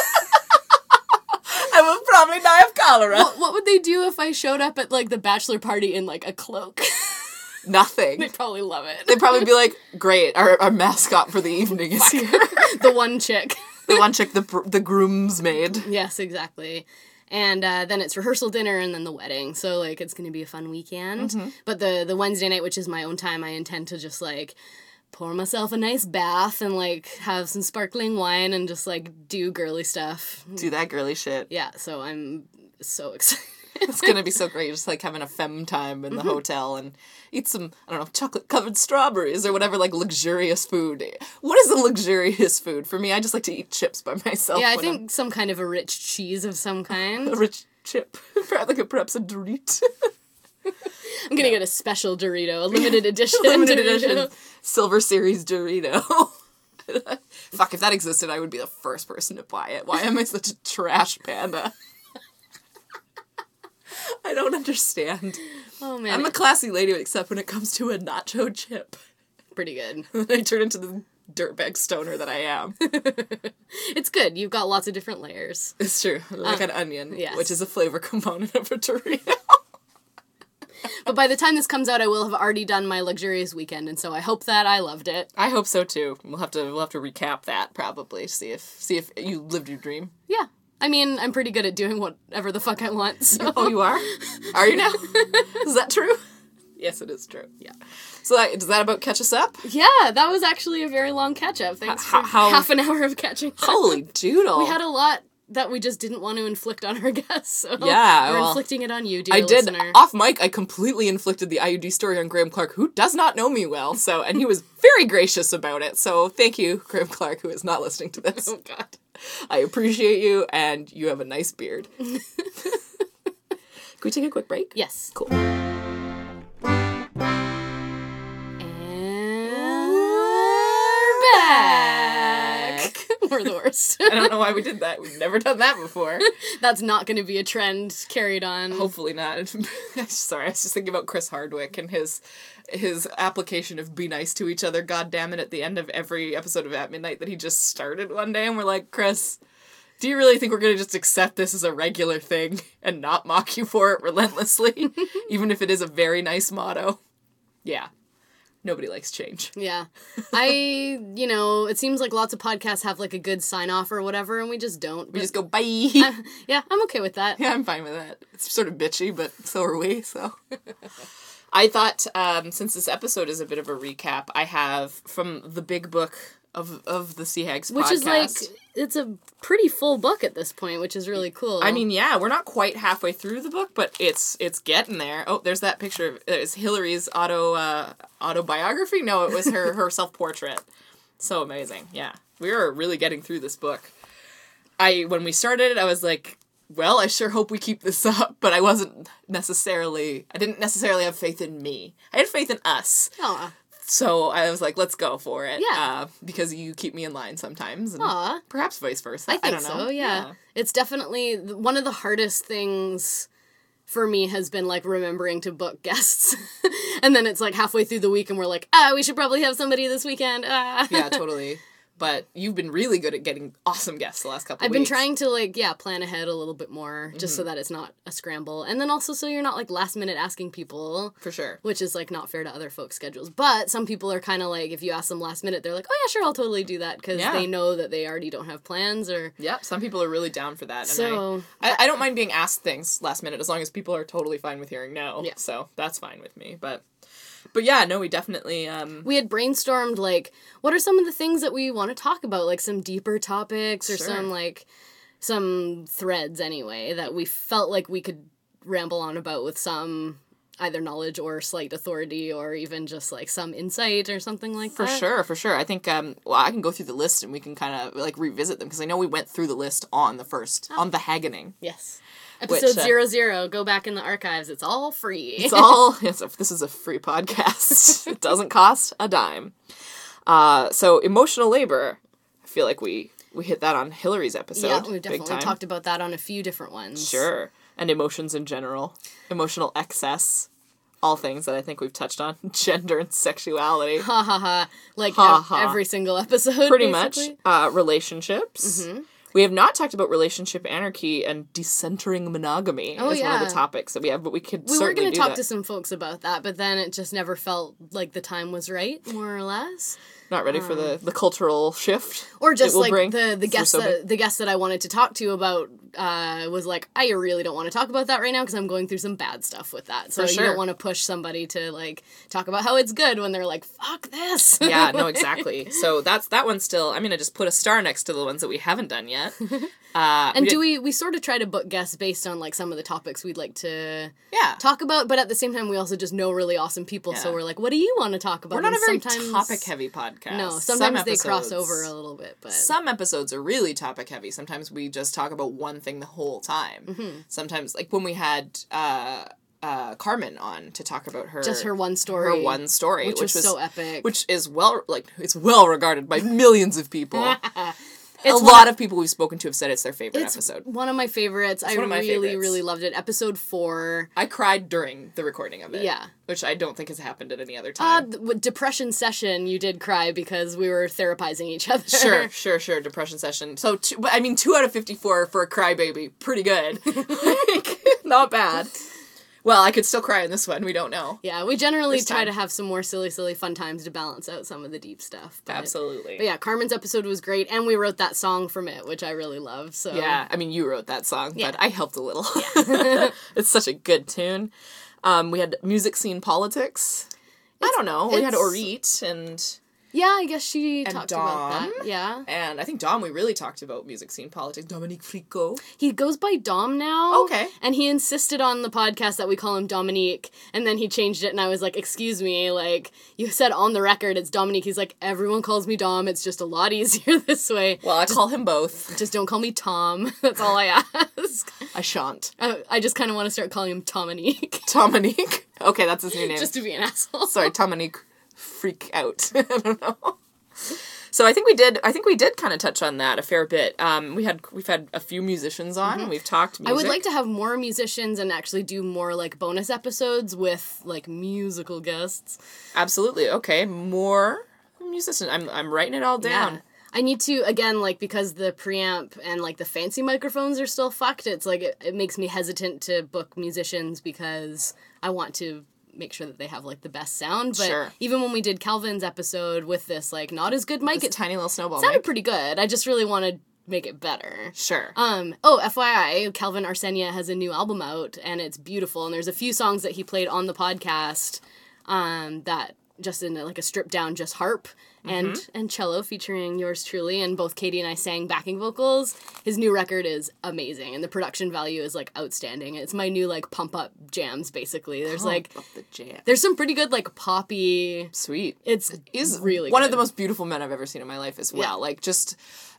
I will probably die of cholera. what, what would they do if I showed up at like the bachelor party in like a cloak? Nothing. They'd probably love it. They'd probably be like, "Great, our, our mascot for the evening is here." The one chick. The one chick, the br- the groomsmaid. Yes, exactly. And uh, then it's rehearsal dinner and then the wedding. So, like, it's going to be a fun weekend. Mm-hmm. But the, the Wednesday night, which is my own time, I intend to just, like, pour myself a nice bath and, like, have some sparkling wine and just, like, do girly stuff. Do that girly shit. Yeah, so I'm so excited. It's gonna be so great, just like having a femme time in the hotel and eat some, I don't know, chocolate covered strawberries or whatever, like luxurious food. What is a luxurious food? For me, I just like to eat chips by myself. Yeah, I when think some kind of a rich cheese of some I'm kind. a rich chip, perhaps like a, perhaps a Dorit. I'm gonna get a special Dorito, a limited edition Limited Dorito. edition Silver Series Dorito. Fuck, if that existed, I would be the first person to buy it. Why am I such a trash panda? I don't understand. Oh, man. I'm a classy lady, except when it comes to a nacho chip. Pretty good. I turn into the dirtbag stoner that I am. It's good. You've got lots of different layers. It's true. Like Uh, an onion, yes. which is a flavor component of a Dorito. But by the time this comes out, I will have already done my luxurious weekend, and so I hope that I loved it. I hope so too. We'll have to we'll have to recap that probably. See if see if you lived your dream. Yeah. I mean, I'm pretty good at doing whatever the fuck I want, so... Oh, you are? Are you now? Is that true? Yes, it is true. Yeah. So that, does that about catch us up? Yeah, that was actually a very long catch-up. Thanks H- for how- half an hour of catching up. Holy doodle. We had a lot that we just didn't want to inflict on our guests, so Yeah, we're well, inflicting it on you, dear I did listener. off mic. I completely inflicted the I U D story on Graham Clark, who does not know me well. So, and he was very gracious about it. So, thank you, Graham Clark, who is not listening to this. Oh, God. I appreciate you, and you have a nice beard. Can we take a quick break? Yes. Cool. And we're back. We're the worst. I don't know why we did that. We've never done that before. That's not going to be a trend carried on. Hopefully not. Sorry, I was just thinking about Chris Hardwick and his his application of be nice to each other, God damn it, at the end of every episode of At Midnight that he just started one day, and we're like, Chris, do you really think we're going to just accept this as a regular thing and not mock you for it relentlessly, even if it is a very nice motto? Yeah. Nobody likes change. Yeah. I, you know, it seems like lots of podcasts have like a good sign off or whatever, and we just don't. We but- just go, bye. Uh, yeah, I'm okay with that. Yeah, I'm fine with that. It's sort of bitchy, but so are we, so. I thought, um, since this episode is a bit of a recap, I have from the big book of of the Sea Hags Which podcast. is like, it's a pretty full book at this point, which is really cool. I mean, yeah, we're not quite halfway through the book, but it's it's getting there. Oh, there's that picture of it's Hillary's auto uh, autobiography. No, it was her her self portrait. So amazing. Yeah, we are really getting through this book. I when we started it, I was like, well, I sure hope we keep this up, but I wasn't necessarily. I didn't necessarily have faith in me. I had faith in us. Aw. So I was like, let's go for it. Yeah. Uh, because you keep me in line sometimes. And Aw. perhaps vice versa. I think don't know. so, yeah. It's definitely th- one of the hardest things for me has been like remembering to book guests. And then it's like halfway through the week and we're like, ah, we should probably have somebody this weekend. Ah. Yeah, totally. But you've been really good at getting awesome guests the last couple I've of been weeks. trying to like, yeah, plan ahead a little bit more just Mm-hmm. so that it's not a scramble. And then also so you're not like last minute asking people. For sure. Which is like not fair to other folks' schedules. But some people are kind of like, if you ask them last minute, they're like, oh yeah, sure, I'll totally do that because Yeah. they know that they already don't have plans or. Yeah, some people are really down for that. And So- I, I, I don't mind being asked things last minute as long as people are totally fine with hearing no. Yeah. So that's fine with me. But but yeah, no, we definitely... Um, We had brainstormed, like, what are some of the things that we want to talk about? Like, some deeper topics or Sure. some, like, some threads, anyway, that we felt like we could ramble on about with some either knowledge or slight authority or even just, like, some insight or something like For that. sure, for sure. I think, um, well, I can go through the list and we can kind of, like, revisit them because I know we went through the list on the first, on the Hagening. Yes. Which, Episode uh, zero zero, go back in the archives. It's all free. It's all, it's a, this is a free podcast. It doesn't cost a dime. Uh, so, emotional labor. I feel like we, we hit that on Hillary's episode. Yeah, we've big definitely time. talked about that on a few different ones. Sure. And emotions in general. Emotional excess. All things that I think we've touched on. Gender and sexuality. Ha ha ha. Like Ha, ev- ha. every single episode, Pretty basically. much. Uh, relationships. Mm-hmm. We have not talked about relationship anarchy and decentering monogamy Oh, as one of yeah. the topics that we have, but we could We were certainly going do to talk that. to some folks about that, but then it just never felt like the time was right, more or less. Not ready for the, the cultural shift. Or just it will like bring. the the It's guest so that big. the guest that I wanted to talk to about uh, was like, I really don't want to talk about that right now because I'm going through some bad stuff with that. So For you sure. don't want to push somebody to like talk about how it's good when they're like, fuck this. Yeah, no, exactly. So that's that one's still. I'm gonna just put a star next to the ones that we haven't done yet. Uh, And we do did- we we sort of try to book guests based on like some of the topics we'd like to Yeah. talk about, but at the same time we also just know really awesome people, so Yeah. we're like, what do you want to talk about? We're not And a very sometimes- topic heavy podcast. No, Some sometimes they cross episodes- over a little bit, but Some episodes are really topic heavy. Sometimes we just talk about one thing the whole time. Mm-hmm. Sometimes, like when we had uh, uh, Carmen on to talk about her Just her one story. her one story, Which, which was, so epic. which is well like it's well regarded by millions of people. It's a one lot of, of people we've spoken to have said it's their favorite it's episode. one of my favorites. I one of my really, favorites. really loved it. Episode four. I cried during the recording of it. Yeah. Which I don't think has happened at any other Uh, time. th- with depression session, you did cry because we were therapizing each other. Sure, sure, sure. Depression session. So, two, I mean, two out of fifty-four for a crybaby. Pretty good. Like, not bad. Well, I could still cry in this one. We don't know. Yeah, we generally This try time. to have some more silly, silly fun times to balance out some of the deep stuff. But, Absolutely. But yeah, Carmen's episode was great, and we wrote that song from it, which I really love. So Yeah, I mean, you wrote that song, Yeah. but I helped a little. It's such a good tune. Um, we had music scene politics. I don't know. We had it's- Orit and yeah, I guess she And talked about Dom. that. Yeah, and I think Dom. We really talked about music scene politics. Dominique Fricot. he goes by Dom now. Okay. and he insisted on the podcast that we call him Dominique, and then he changed it, and I was like, "Excuse me, like you said on the record, it's Dominique." He's like, "Everyone calls me Dom. It's just a lot easier this way. Well, I call him both. Just don't call me Tom. That's all I ask." I shan't. Uh, I just kind of want to start calling him Dominique, Dominique. Okay, that's his new name. just to be an asshole. Sorry, Dominique freak out. I don't know. So I think we did. I think we did kind of touch on that a fair bit. Um, we had we've had a few musicians on. And we've talked music. I would like to have more musicians and actually do more like bonus episodes with like musical guests. Absolutely. Okay, more musicians. I'm I'm writing it all down. Yeah. I need to, again, like, because the preamp and, like, the fancy microphones are still fucked, it's, like, it, it makes me hesitant to book musicians because I want to make sure that they have, like, the best sound. But Sure. even when we did Calvin's episode with this, like, not as good mic, This it tiny little snowball sounded mic. pretty good. I just really want to make it better. Sure. Um, oh, F Y I, Calvin Arsenia has a new album out, and it's beautiful, and there's a few songs that he played on the podcast um, that just in, like, a stripped-down just harp and and cello featuring yours truly, and both Katie and I sang backing vocals. His new record is amazing, and the production value is, like, outstanding. It's my new, like, pump-up jams, basically. There's, like, Up the jam. there's some pretty good, like, poppy... Sweet. It's He's really one good. of the most beautiful men I've ever seen in my life as well. Yeah. Like just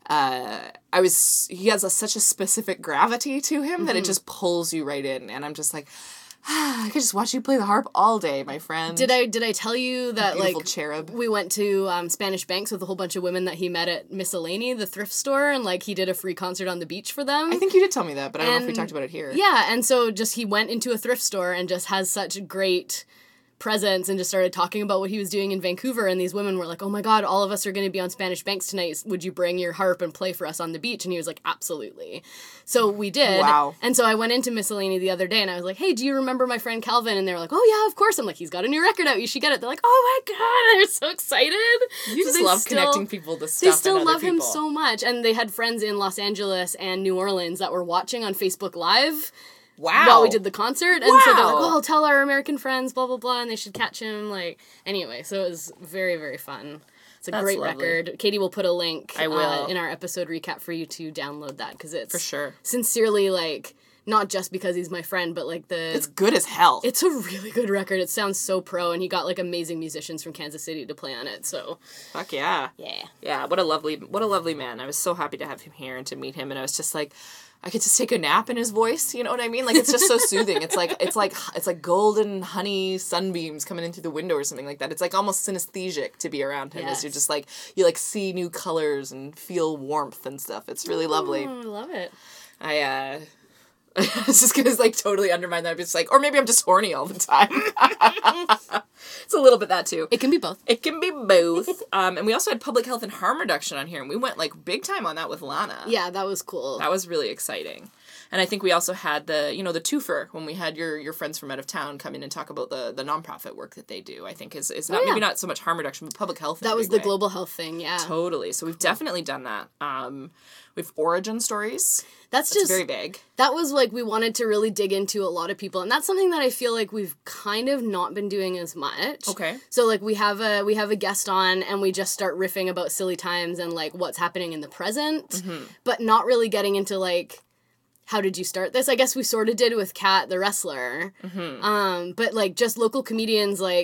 uh I was he has a, such a specific gravity to him that it just pulls you right in, and I'm just like ah, I could just watch you play the harp all day, my friend. Did I did I tell you that, Beautiful like, cherub. we went to um, Spanish Banks with a whole bunch of women that he met at Miscellany, the thrift store, and, like, he did a free concert on the beach for them? I think you did tell me that, but I don't know if we And- talked about it here. Yeah, and so just he went into a thrift store and just has such great presence and just started talking about what he was doing in Vancouver, and these women were like, "Oh my god, all of us are going to be on Spanish Banks tonight. Would you bring your harp and play for us on the beach?" And he was like, "Absolutely." So we did. Wow. And so I went into Miscellany the other day and I was like, "Hey, do you remember my friend Calvin?" And they were like, "Oh yeah, of course." I'm like, "He's got a new record out. You should get it." They're like, "Oh my god." They're so excited. You So just they love still- connecting people to stuff. They still and other love him people. so much. And they had friends in Los Angeles and New Orleans that were watching on Facebook Live Wow. while we did the concert, and so they're like, Wow. "Oh, tell our American friends, blah blah blah," and they should catch him. Like, anyway, so it was very very fun. It's a That's great lovely. record. Katie will put a link I will. Uh, in our episode recap for you to download that because it's For sure. sincerely, like, not just because he's my friend, but like the It's good as hell. it's a really good record. It sounds so pro, and he got like amazing musicians from Kansas City to play on it. So Fuck yeah. yeah. Yeah, what a lovely what a lovely man. I was so happy to have him here and to meet him, and I was just like I could just take a nap in his voice, you know what I mean? Like it's just so soothing. It's like it's like it's like golden honey sunbeams coming in through the window or something like that. It's like almost synesthesic to be around him as Yes. you're just like you like see new colors and feel warmth and stuff. It's really lovely. Oh, I love it. I uh I was just gonna like totally undermine that. It's like, or maybe I'm just horny all the time. It's a little bit that too. It can be both. It can be both. um, and we also had public health and harm reduction on here, and we went like big time on that with Lana. Yeah, that was cool. That was really exciting. And I think we also had the, you know, the twofer when we had your your friends from out of town come in and talk about the the nonprofit work that they do. I think is is not Oh, yeah. maybe not so much harm reduction, but public health. in that a was big the way. global health thing. Yeah. Totally. So we've definitely done that. Um, we've origin stories. That's, It's just very vague. that was like we wanted to really dig into a lot of people, and that's something that I feel like we've kind of not been doing as much. Okay. So like we have a we have a guest on, and we just start riffing about silly times and like what's happening in the present, Mm-hmm. but not really getting into like how did you start this? I guess we sort of did with Kat the wrestler, Mm-hmm. um, but like just local comedians like.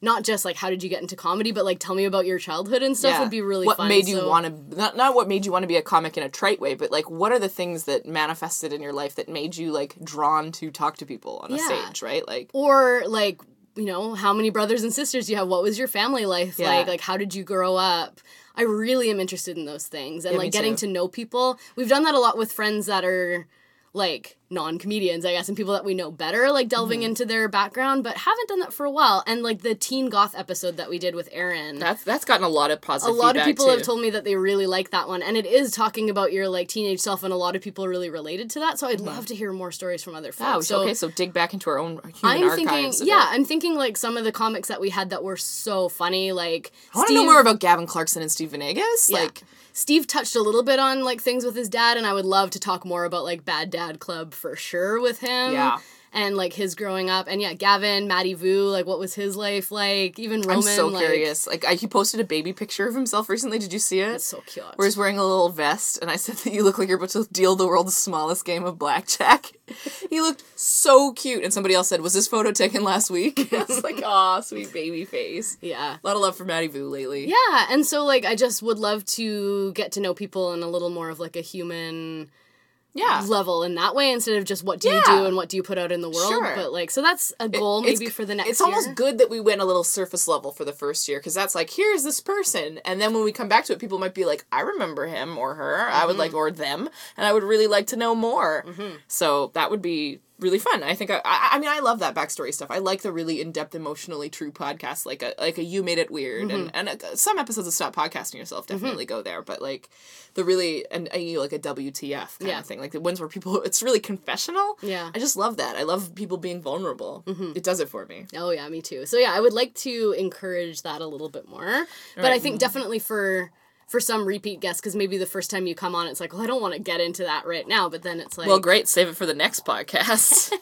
not just like how did you get into comedy, but like tell me about your childhood and stuff Yeah. would be really what fun. made you So- want to not not what made you want to be a comic in a trite way, but like what are the things that manifested in your life that made you like drawn to talk to people on a Yeah. stage, right? Like Or like, you know, how many brothers and sisters do you have? What was your family life Yeah. like? Like how did you grow up? I really am interested in those things and Yeah, me like getting too. to know people. We've done that a lot with friends that are like non-comedians, I guess, and people that we know better, like delving Mm-hmm. into their background, but haven't done that for a while. And like the teen goth episode that we did with Aaron. that's that's gotten a lot of a positive lot of feedback, people too. have told me that they really like that one, and it is talking about your like teenage self, and a lot of people are really related to that. So I'd love to hear more stories from other folks. Oh, so okay, so dig back into our own human I'm archives. thinking, of yeah, it. I'm thinking like some of the comics that we had that were so funny, like I want to know more about Gavin Clarkson and Steve Venegas. Yeah. Like, Steve touched a little bit on like things with his dad, and I would love to talk more about like Bad Dad Club for sure with him. Yeah. And like his growing up, and yeah, Gavin, Matty Vu, like what was his life like? Even Roman, I'm so like, curious. Like, I, he posted a baby picture of himself recently. Did you see it? That's so cute. Where he's wearing a little vest, and I said that you look like you're about to deal the world's smallest game of blackjack. He looked so cute, and somebody else said, "Was this photo taken last week?" I was like, "Aw, sweet baby face." Yeah. A lot of love for Matty Vu lately. Yeah, and so like I just would love to get to know people in a little more of like a human Yeah. level in that way instead of just what do you Yeah. do and what do you put out in the world. Sure. But like so that's a goal It's- maybe for the next It's year. almost good that we went a little surface level for the first year, because that's like, here's this person, and then when we come back to it, people might be like, I remember him or her, I would like, or them, and I would really like to know more. So that would be really fun. I think I, I, I mean, I love that backstory stuff. I like the really in-depth, emotionally true podcasts, like a like a You Made It Weird, and and a, some episodes of Stop Podcasting Yourself definitely go there, but like the really and a, like a W T F kind Yeah. of thing, like the ones where people, it's really confessional. Yeah. I just love that. I love people being vulnerable. It does it for me. Oh yeah, me too. So yeah, I would like to encourage that a little bit more. But I Right. think definitely for for some repeat guests, because maybe the first time you come on, it's like, well, I don't want to get into that right now. But then it's like, Well, great. Save it for the next podcast.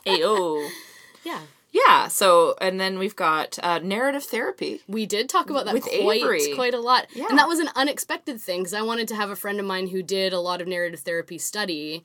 Ayo. yeah, Yeah. So, and then we've got uh, narrative therapy. we did talk about that With quite Avery. quite a lot, Yeah. and that was an unexpected thing because I wanted to have a friend of mine who did a lot of narrative therapy study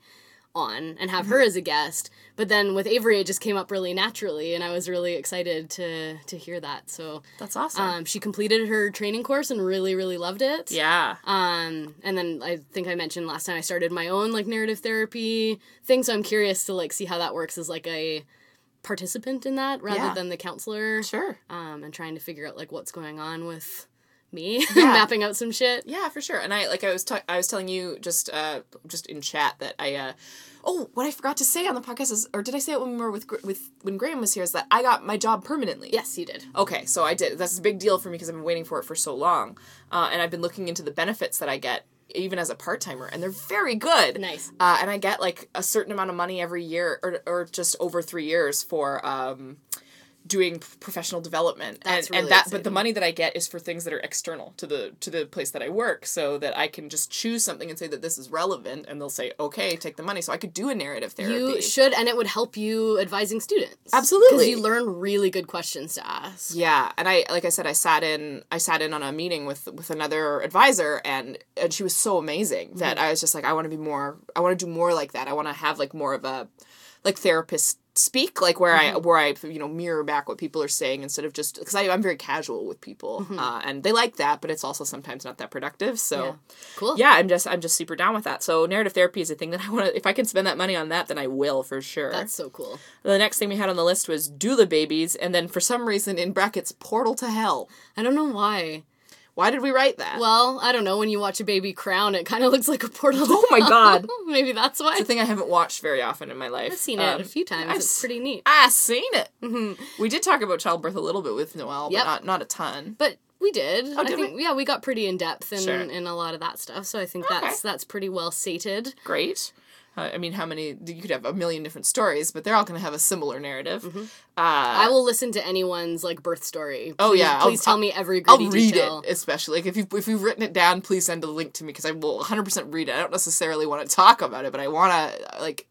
on and have her as a guest. But then with Avery, it just came up really naturally, and I was really excited to to hear that. So That's awesome. um, she completed her training course and really really loved it. yeah. Um, and then I think I mentioned last time I started my own like narrative therapy thing, so I'm curious to like see how that works as like a participant in that rather Yeah. than the counselor. Sure. Um, and trying to figure out like what's going on with me, mapping out some shit. Yeah, for sure. And I like I was ta- I was telling you just uh just in chat that I uh oh what I forgot to say on the podcast is, or did I say it when we were with Gr- with when Graham was here, is that I got my job permanently. Yes, you did. Okay, so I did. That's a big deal for me because I've been waiting for it for so long, uh, and I've been looking into the benefits that I get even as a part-timer, and they're very good. Nice. Uh, and I get like a certain amount of money every year, or or just over three years for um, doing p- professional development. That's and really and that, but the exciting. money that I get is for things that are external to the to the place that I work, so that I can just choose something and say that this is relevant, and they'll say, okay, take the money. So I could do a narrative therapy. You should, and it would help you advising students. Absolutely. Because you learn really good questions to ask. Yeah, and I like I said, I sat in I sat in on a meeting with with another advisor, and and she was so amazing that I was just like, I want to be more, I want to do more like that. I want to have like more of a like therapist speak, like where I where I you know mirror back what people are saying instead of just because I'm very casual with people, uh, and they like that, but it's also sometimes not that productive. So. Yeah. Cool. Yeah, I'm just I'm just super down with that. So narrative therapy is a thing that I want to. If I can spend that money on that, then I will for sure. That's so cool. The next thing we had on the list was doula babies, and then for some reason in brackets portal to hell. I don't know why. Why did we write that? Well, I don't know. When you watch a baby crown, it kind of looks like a portal. Oh my God. Maybe that's why. It's a thing I haven't watched very often in my life. I've seen it Um, a few times. I've It's s- pretty neat. I seen it. We did talk about childbirth a little bit with Noelle, but Yep. not not a ton. But we did. I Oh, did think yeah, we got pretty in depth in, Sure. in a lot of that stuff. So I think Okay. that's that's pretty well sated. Great. Uh, I mean, how many? You could have a million different stories, but they're all going to have a similar narrative. Mm-hmm. Uh, I will listen to anyone's like birth story. Oh, Please- yeah, I'll- please tell me every I'll gritty read detail. it, especially like if you if you've written it down, please send a link to me because I will one hundred percent read it. I don't necessarily want to talk about it, but I want to like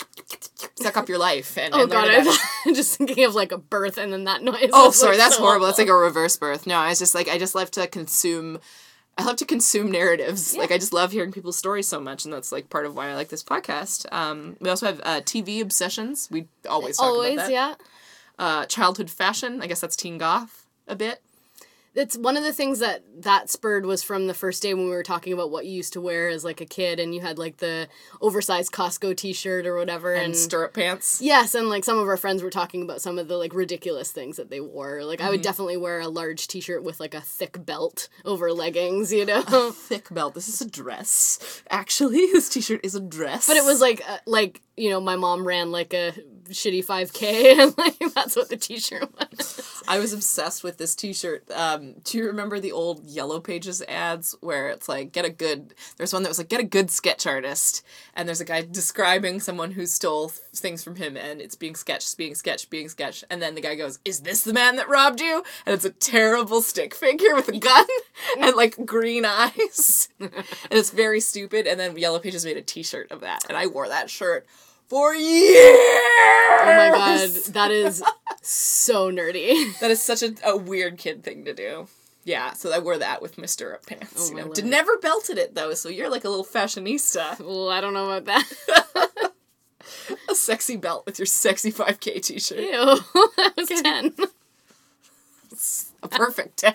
suck up your life and, Oh and learn god, about it. I'm just thinking of like a birth and then that noise. Oh, was, sorry, like, that's so horrible. That's awful. like a reverse birth. No, I was just like I just love to consume. I love to consume narratives. Like I just love hearing people's stories so much, and that's like part of why I like this podcast. Um, we also have uh, T V obsessions. We always talk always about that. yeah. Uh, childhood fashion. I guess that's teen goth. a bit. It's one of the things that that spurred was from the first day when we were talking about what you used to wear as like a kid, and you had like the oversized Costco t-shirt or whatever. And, and stirrup pants. Yes, and like some of our friends were talking about some of the like ridiculous things that they wore. Like mm-hmm. I would definitely wear a large t-shirt with like a thick belt over leggings, you know? A thick belt. This is a dress. Actually, this t-shirt is a dress. But it was like, uh, like, you know, my mom ran like a shitty five K, and like that's what the t-shirt was. I was obsessed with this t-shirt. Um, do you remember the old Yellow Pages ads where it's like, get a good, there's one that was like, get a good sketch artist, and there's a guy describing someone who stole things from him, and it's being sketched, being sketched, being sketched, and then the guy goes, is this the man that robbed you? And it's a terrible stick figure with a gun and like green eyes, and it's very stupid, and then Yellow Pages made a t-shirt of that, and I wore that shirt for years! Oh my god, that is so nerdy. That is such a, a weird kid thing to do. Yeah, so I wore that with my stirrup pants. Oh you my know. Lord. Did never belted it, though, so you're like a little fashionista. Well, I don't know about that. A sexy belt with your sexy five K t-shirt. Ew, I was ten. A perfect ten.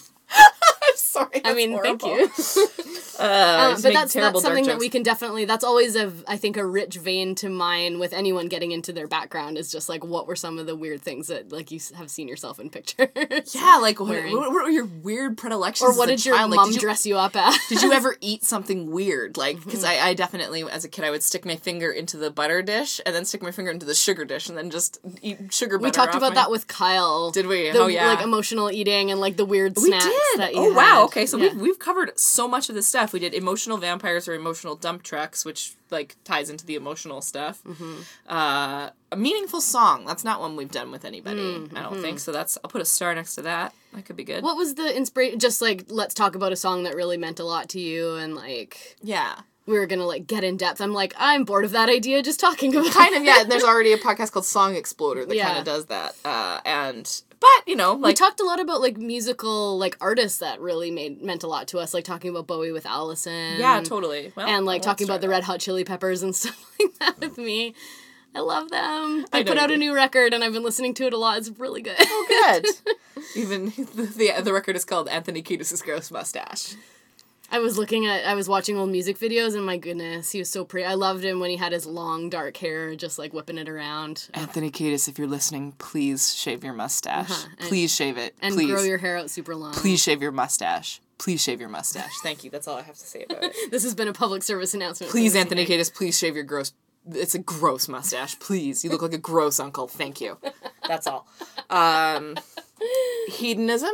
I'm sorry, that's I mean, horrible. thank you. Uh, um, but that's, that's something that we can definitely, that's always, a, I think, a rich vein to mine with anyone getting into their background is just, like, what were some of the weird things that, like, you have seen yourself in pictures? Yeah, like, what, what were your weird predilections Or what did your child? mom like, did you, dress you up as? Did you ever eat something weird? Like, because I, I definitely, as a kid, I would stick my finger into the butter dish, and then stick my finger into the sugar dish, and then just eat sugar butter. We talked off about my... that with Kyle. Did we? The, oh, yeah. Like, emotional eating and, like, the weird we snacks did. that you Oh, had. wow. Okay, so yeah. we've, we've covered so much of this stuff. We did emotional vampires or emotional dump trucks, which, like, ties into the emotional stuff. Mm-hmm. Uh, a meaningful song. That's not one we've done with anybody, mm-hmm. I don't think. So that's, I'll put a star next to that. That could be good. What was the inspiration? Just, like, let's talk about a song that really meant a lot to you, and, like... Yeah. We were gonna, like, get in depth. I'm like, I'm bored of that idea just talking about it. Kind of, yeah. And there's already a podcast called Song Exploder that yeah. kind of does that. Uh, and... But, you know, like... We talked a lot about, like, musical, like, artists that really made meant a lot to us. Like, talking about Bowie with Allison. Yeah, totally. Well, and, like, talking about the that. Red Hot Chili Peppers and stuff like that with me. I love them. They I know put out you a do. new record, and I've been listening to it a lot. It's really good. Oh, good. Even the, the the record is called Anthony Kiedis' Gross Mustache. I was looking at, I was watching old music videos, and my goodness, he was so pretty. I loved him when he had his long, dark hair, just, like, whipping it around. Anthony Kiedis, if you're listening, please shave your mustache. Uh-huh. And, please shave it. And please. grow your hair out super long. Please shave your mustache. Please shave your mustache. Thank you. That's all I have to say about it. This has been a public service announcement. Please, Anthony Kiedis, please shave your gross... It's a gross mustache. Please. You look like a gross uncle. Thank you. That's all. Um, hedonism?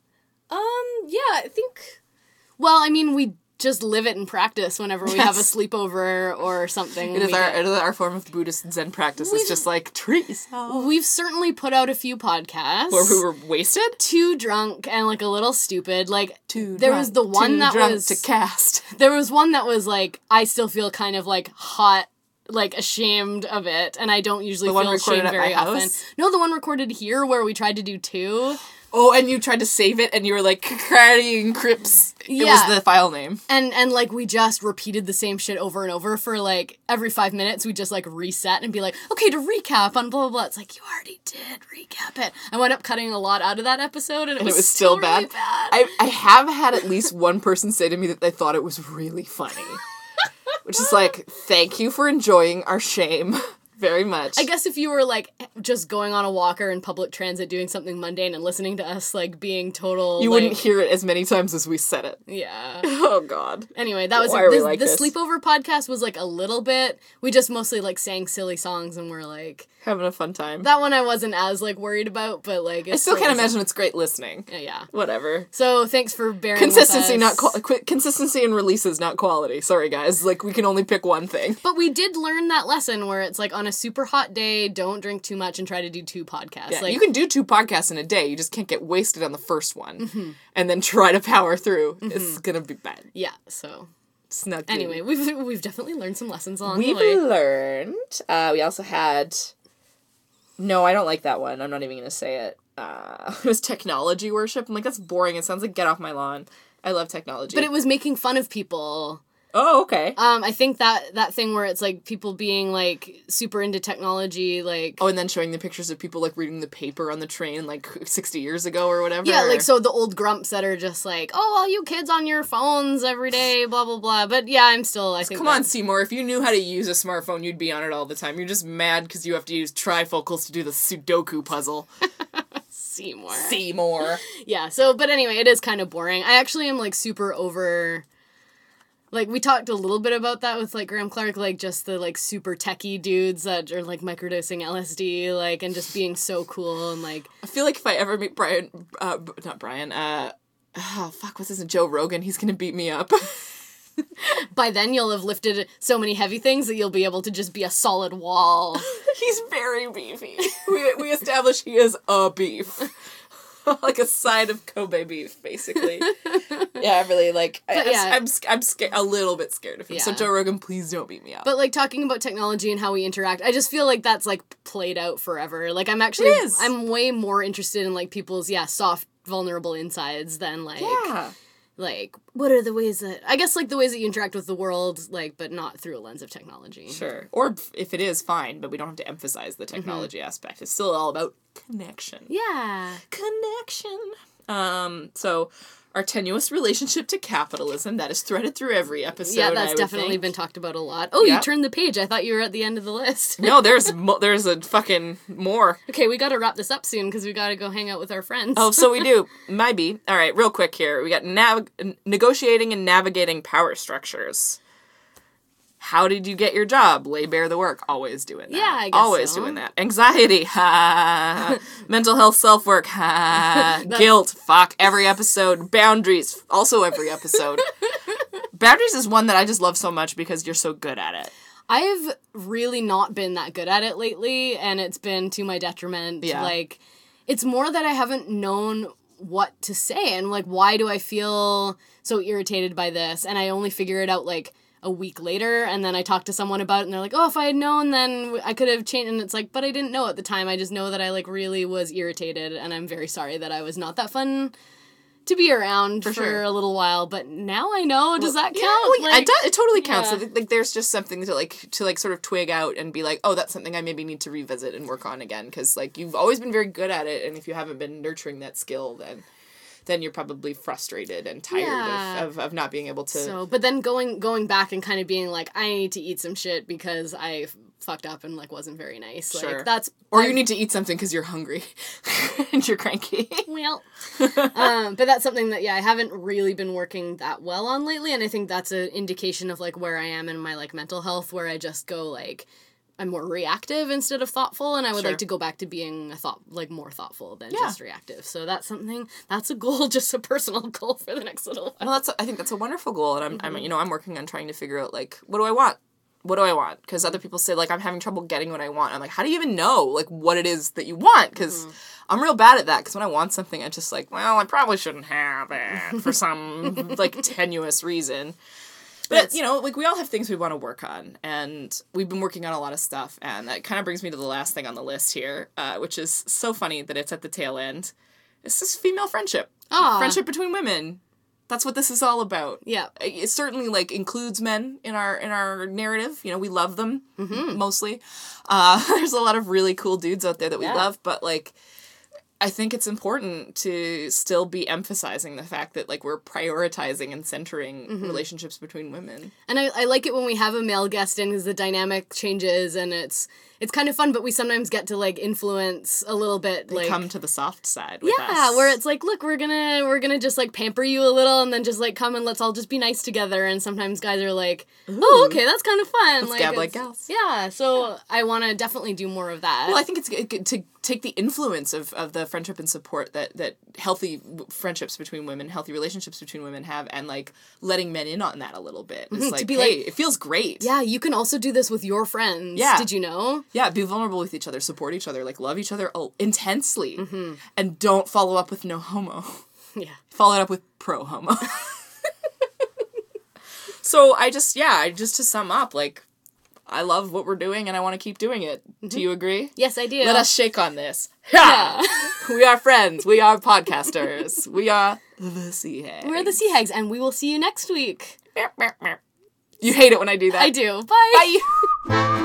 Um, yeah, I think... Well, I mean, we just live it in practice whenever we Yes. have a sleepover or something. It is We our get- it is our form of Buddhist Zen practice. It's just like trees. We've certainly put out a few podcasts. Where we were wasted? Too drunk and, like, a little stupid. Like, Too there drunk, was the one too that drunk was... to cast. There was one that was, like, I still feel kind of, like, hot, like, ashamed of it, and I don't usually The one feel recorded ashamed at very my often. house? No, the one recorded here where we tried to do two. Oh, and you tried to save it, and you were like, Crying Crips. It Yeah. was the file name. And, and like, we just repeated the same shit over and over for, like, every five minutes, we just, like, reset and be like, okay, to recap on blah, blah, blah. It's like, you already did recap it. I wound up cutting a lot out of that episode, and it, And was, it was still, really bad. bad. I, I have had at least one person say to me that they thought it was really funny. Which is like, thank you for enjoying our shame very much. I guess if you were, like, just going on a walker in public transit doing something mundane and listening to us, like, being total, you like, wouldn't hear it as many times as we said it. yeah. Oh, God. Anyway, that was Why it. are we This, like the this? sleepover podcast was, like, a little bit, we just mostly, like, sang silly songs and we're like, Having a fun time. that one I wasn't as, like, worried about, but, like, I it's still can't wasn't- imagine it's great listening. Yeah, yeah. Whatever. So, thanks for bearing Consistency, with not us. qual- qu- consistency and releases, not quality. Sorry, guys. Like, we can only pick one thing. But we did learn that lesson where it's, like, on a super hot day, don't drink too much and try to do two podcasts. Yeah, like, you can do two podcasts in a day. You just can't get wasted on the first one, and then try to power through. It's gonna be bad. yeah, so... It's not good. Anyway, we've we've definitely learned some lessons along We've the way. learned. Uh, we also had. No, I don't like that one. I'm not even gonna say it. Uh, it was technology worship. I'm like, that's boring. It sounds like get off my lawn. I love technology. But it was making fun of people. Oh, okay. Um, I think that that thing where it's like people being like super into technology, like Oh, and then showing the pictures of people like reading the paper on the train like sixty years ago or whatever. yeah, like so the old grumps that are just like, oh, all you kids on your phones every day, blah blah blah. But yeah, I'm still I think Come that, on, Seymour. If you knew how to use a smartphone, you'd be on it all the time. You're just mad because you have to use trifocals to do the Sudoku puzzle. Seymour. Seymour. Yeah. So, but anyway, it is kind of boring. I actually am like super over. Like, we talked a little bit about that with, like, Graham Clark, like, just the, like, super techie dudes that are, like, microdosing L S D, like, and just being so cool and, like... I feel like if I ever meet Brian, uh, not Brian, uh, oh, fuck, what's his name? Joe Rogan, he's gonna beat me up. By then, you'll have lifted so many heavy things that you'll be able to just be a solid wall. He's very beefy. We, we established he is a beef. Like a side of Kobe beef, basically. Yeah, I really, like, I, But yeah. I'm, I'm, I'm scared, a little bit scared of him. So Yeah. Joe Rogan, please don't beat me up. But, like, talking about technology and how we interact, I just feel like that's, like, played out forever. Like, I'm actually... It is. I'm way more interested in, like, people's, yeah, soft, vulnerable insides than, like... Yeah. Like, what are the ways that... I guess, like, the ways that you interact with the world, like, but not through a lens of technology. Sure. Or if it is, fine, but we don't have to emphasize the technology Mm-hmm. aspect. It's still all about connection. Yeah. Connection. Um, so our tenuous relationship to capitalism, that is threaded through every episode. Yeah, I that's would definitely think. been talked about a lot. Oh, Yeah. you turned the page. I thought you were at the end of the list. No, there's mo- there's a fucking more. Okay, we gotta wrap this up soon because we gotta go hang out with our friends. Oh, so we do. Maybe. All right, real quick here. We got nav- negotiating and navigating power structures. How did you get your job? Lay bare the work. Always doing that. Yeah, I guess Always so. doing that. Anxiety. Ha. Mental health, self-work. Ha. Guilt. Fuck. Every episode. Boundaries. Also every episode. Boundaries is one that I just love so much because you're so good at it. I've really not been that good at it lately, and it's been to my detriment. Yeah. Like, it's more that I haven't known what to say, and, like, why do I feel so irritated by this? And I only figure it out, like, a week later, and then I talk to someone about it, and they're like, oh, if I had known, then I could have changed, and it's like, but I didn't know at the time. I just know that I, like, really was irritated, and I'm very sorry that I was not that fun to be around for, For sure. a little while, but now I know. Does that count? Yeah, well, yeah, Like, it, does, it totally counts. yeah. So, like, there's just something to like to like sort of twig out and be like, oh, that's something I maybe need to revisit and work on again because like you've always been very good at it, and if you haven't been nurturing that skill, then then you're probably frustrated and tired Yeah. of, of, of not being able to. So, but then going going back and kind of being like, I need to eat some shit because I f- fucked up and like wasn't very nice. Sure. Like that's or I've- you need to eat something because you're hungry and you're cranky. well, um, but that's something that yeah I haven't really been working that well on lately, and I think that's an indication of like where I am in my like mental health, where I just go like I'm more reactive instead of thoughtful, and I would Sure. like to go back to being a thought like more thoughtful than Yeah. just reactive. So that's something that's a goal, just a personal goal for the next little while. Well, that's a, I think that's a wonderful goal, and I'm Mm-hmm. I'm you know I'm working on trying to figure out like what do I want. What do I want? Because other people say, like, I'm having trouble getting what I want. I'm like, how do you even know, like, what it is that you want? Because Mm-hmm. I'm real bad at that. Because when I want something, I'm just like, well, I probably shouldn't have it for some, like, tenuous reason. But, That's- you know, like, we all have things we want to work on. And we've been working on a lot of stuff. And that kind of brings me to the last thing on the list here, uh, which is so funny that it's at the tail end. It's this female friendship. Aw. Friendship between women. That's what this is all about. Yeah. It certainly like includes men in our in our narrative. You know, we love them Mm-hmm. mostly. Uh, there's a lot of really cool dudes out there that we Yeah. love, but like, I think it's important to still be emphasizing the fact that like we're prioritizing and centering Mm-hmm. relationships between women. And I, I like it when we have a male guest in because the dynamic changes and it's it's kind of fun, but we sometimes get to like influence a little bit. They like come to the soft side. With yeah, us. where it's like, look, we're gonna we're gonna just like pamper you a little and then just like come and let's all just be nice together. And sometimes guys are like, oh, okay, that's kind of fun. Let's gab like it's- gals. Yeah, so I want to definitely do more of that. Well, I think it's good good to take the influence of, of the friendship and support that, that healthy w- friendships between women, healthy relationships between women have, and like letting men in on that a little bit. It's Mhm, like, to be hey, like- it feels great. yeah, you can also do this with your friends. Yeah. Did you know? Yeah, be vulnerable with each other, support each other, like love each other oh, intensely, Mm-hmm. and don't follow up with no homo. Yeah. Follow it up with pro homo. So I just, yeah, I just to sum up, like, I love what we're doing and I want to keep doing it. Do you agree? Yes, I do. Let us shake on this. Yeah. We are friends. We are podcasters. We are the Sea Hags. We're the Sea Hags, and we will see you next week. You hate it when I do that. I do. Bye. Bye.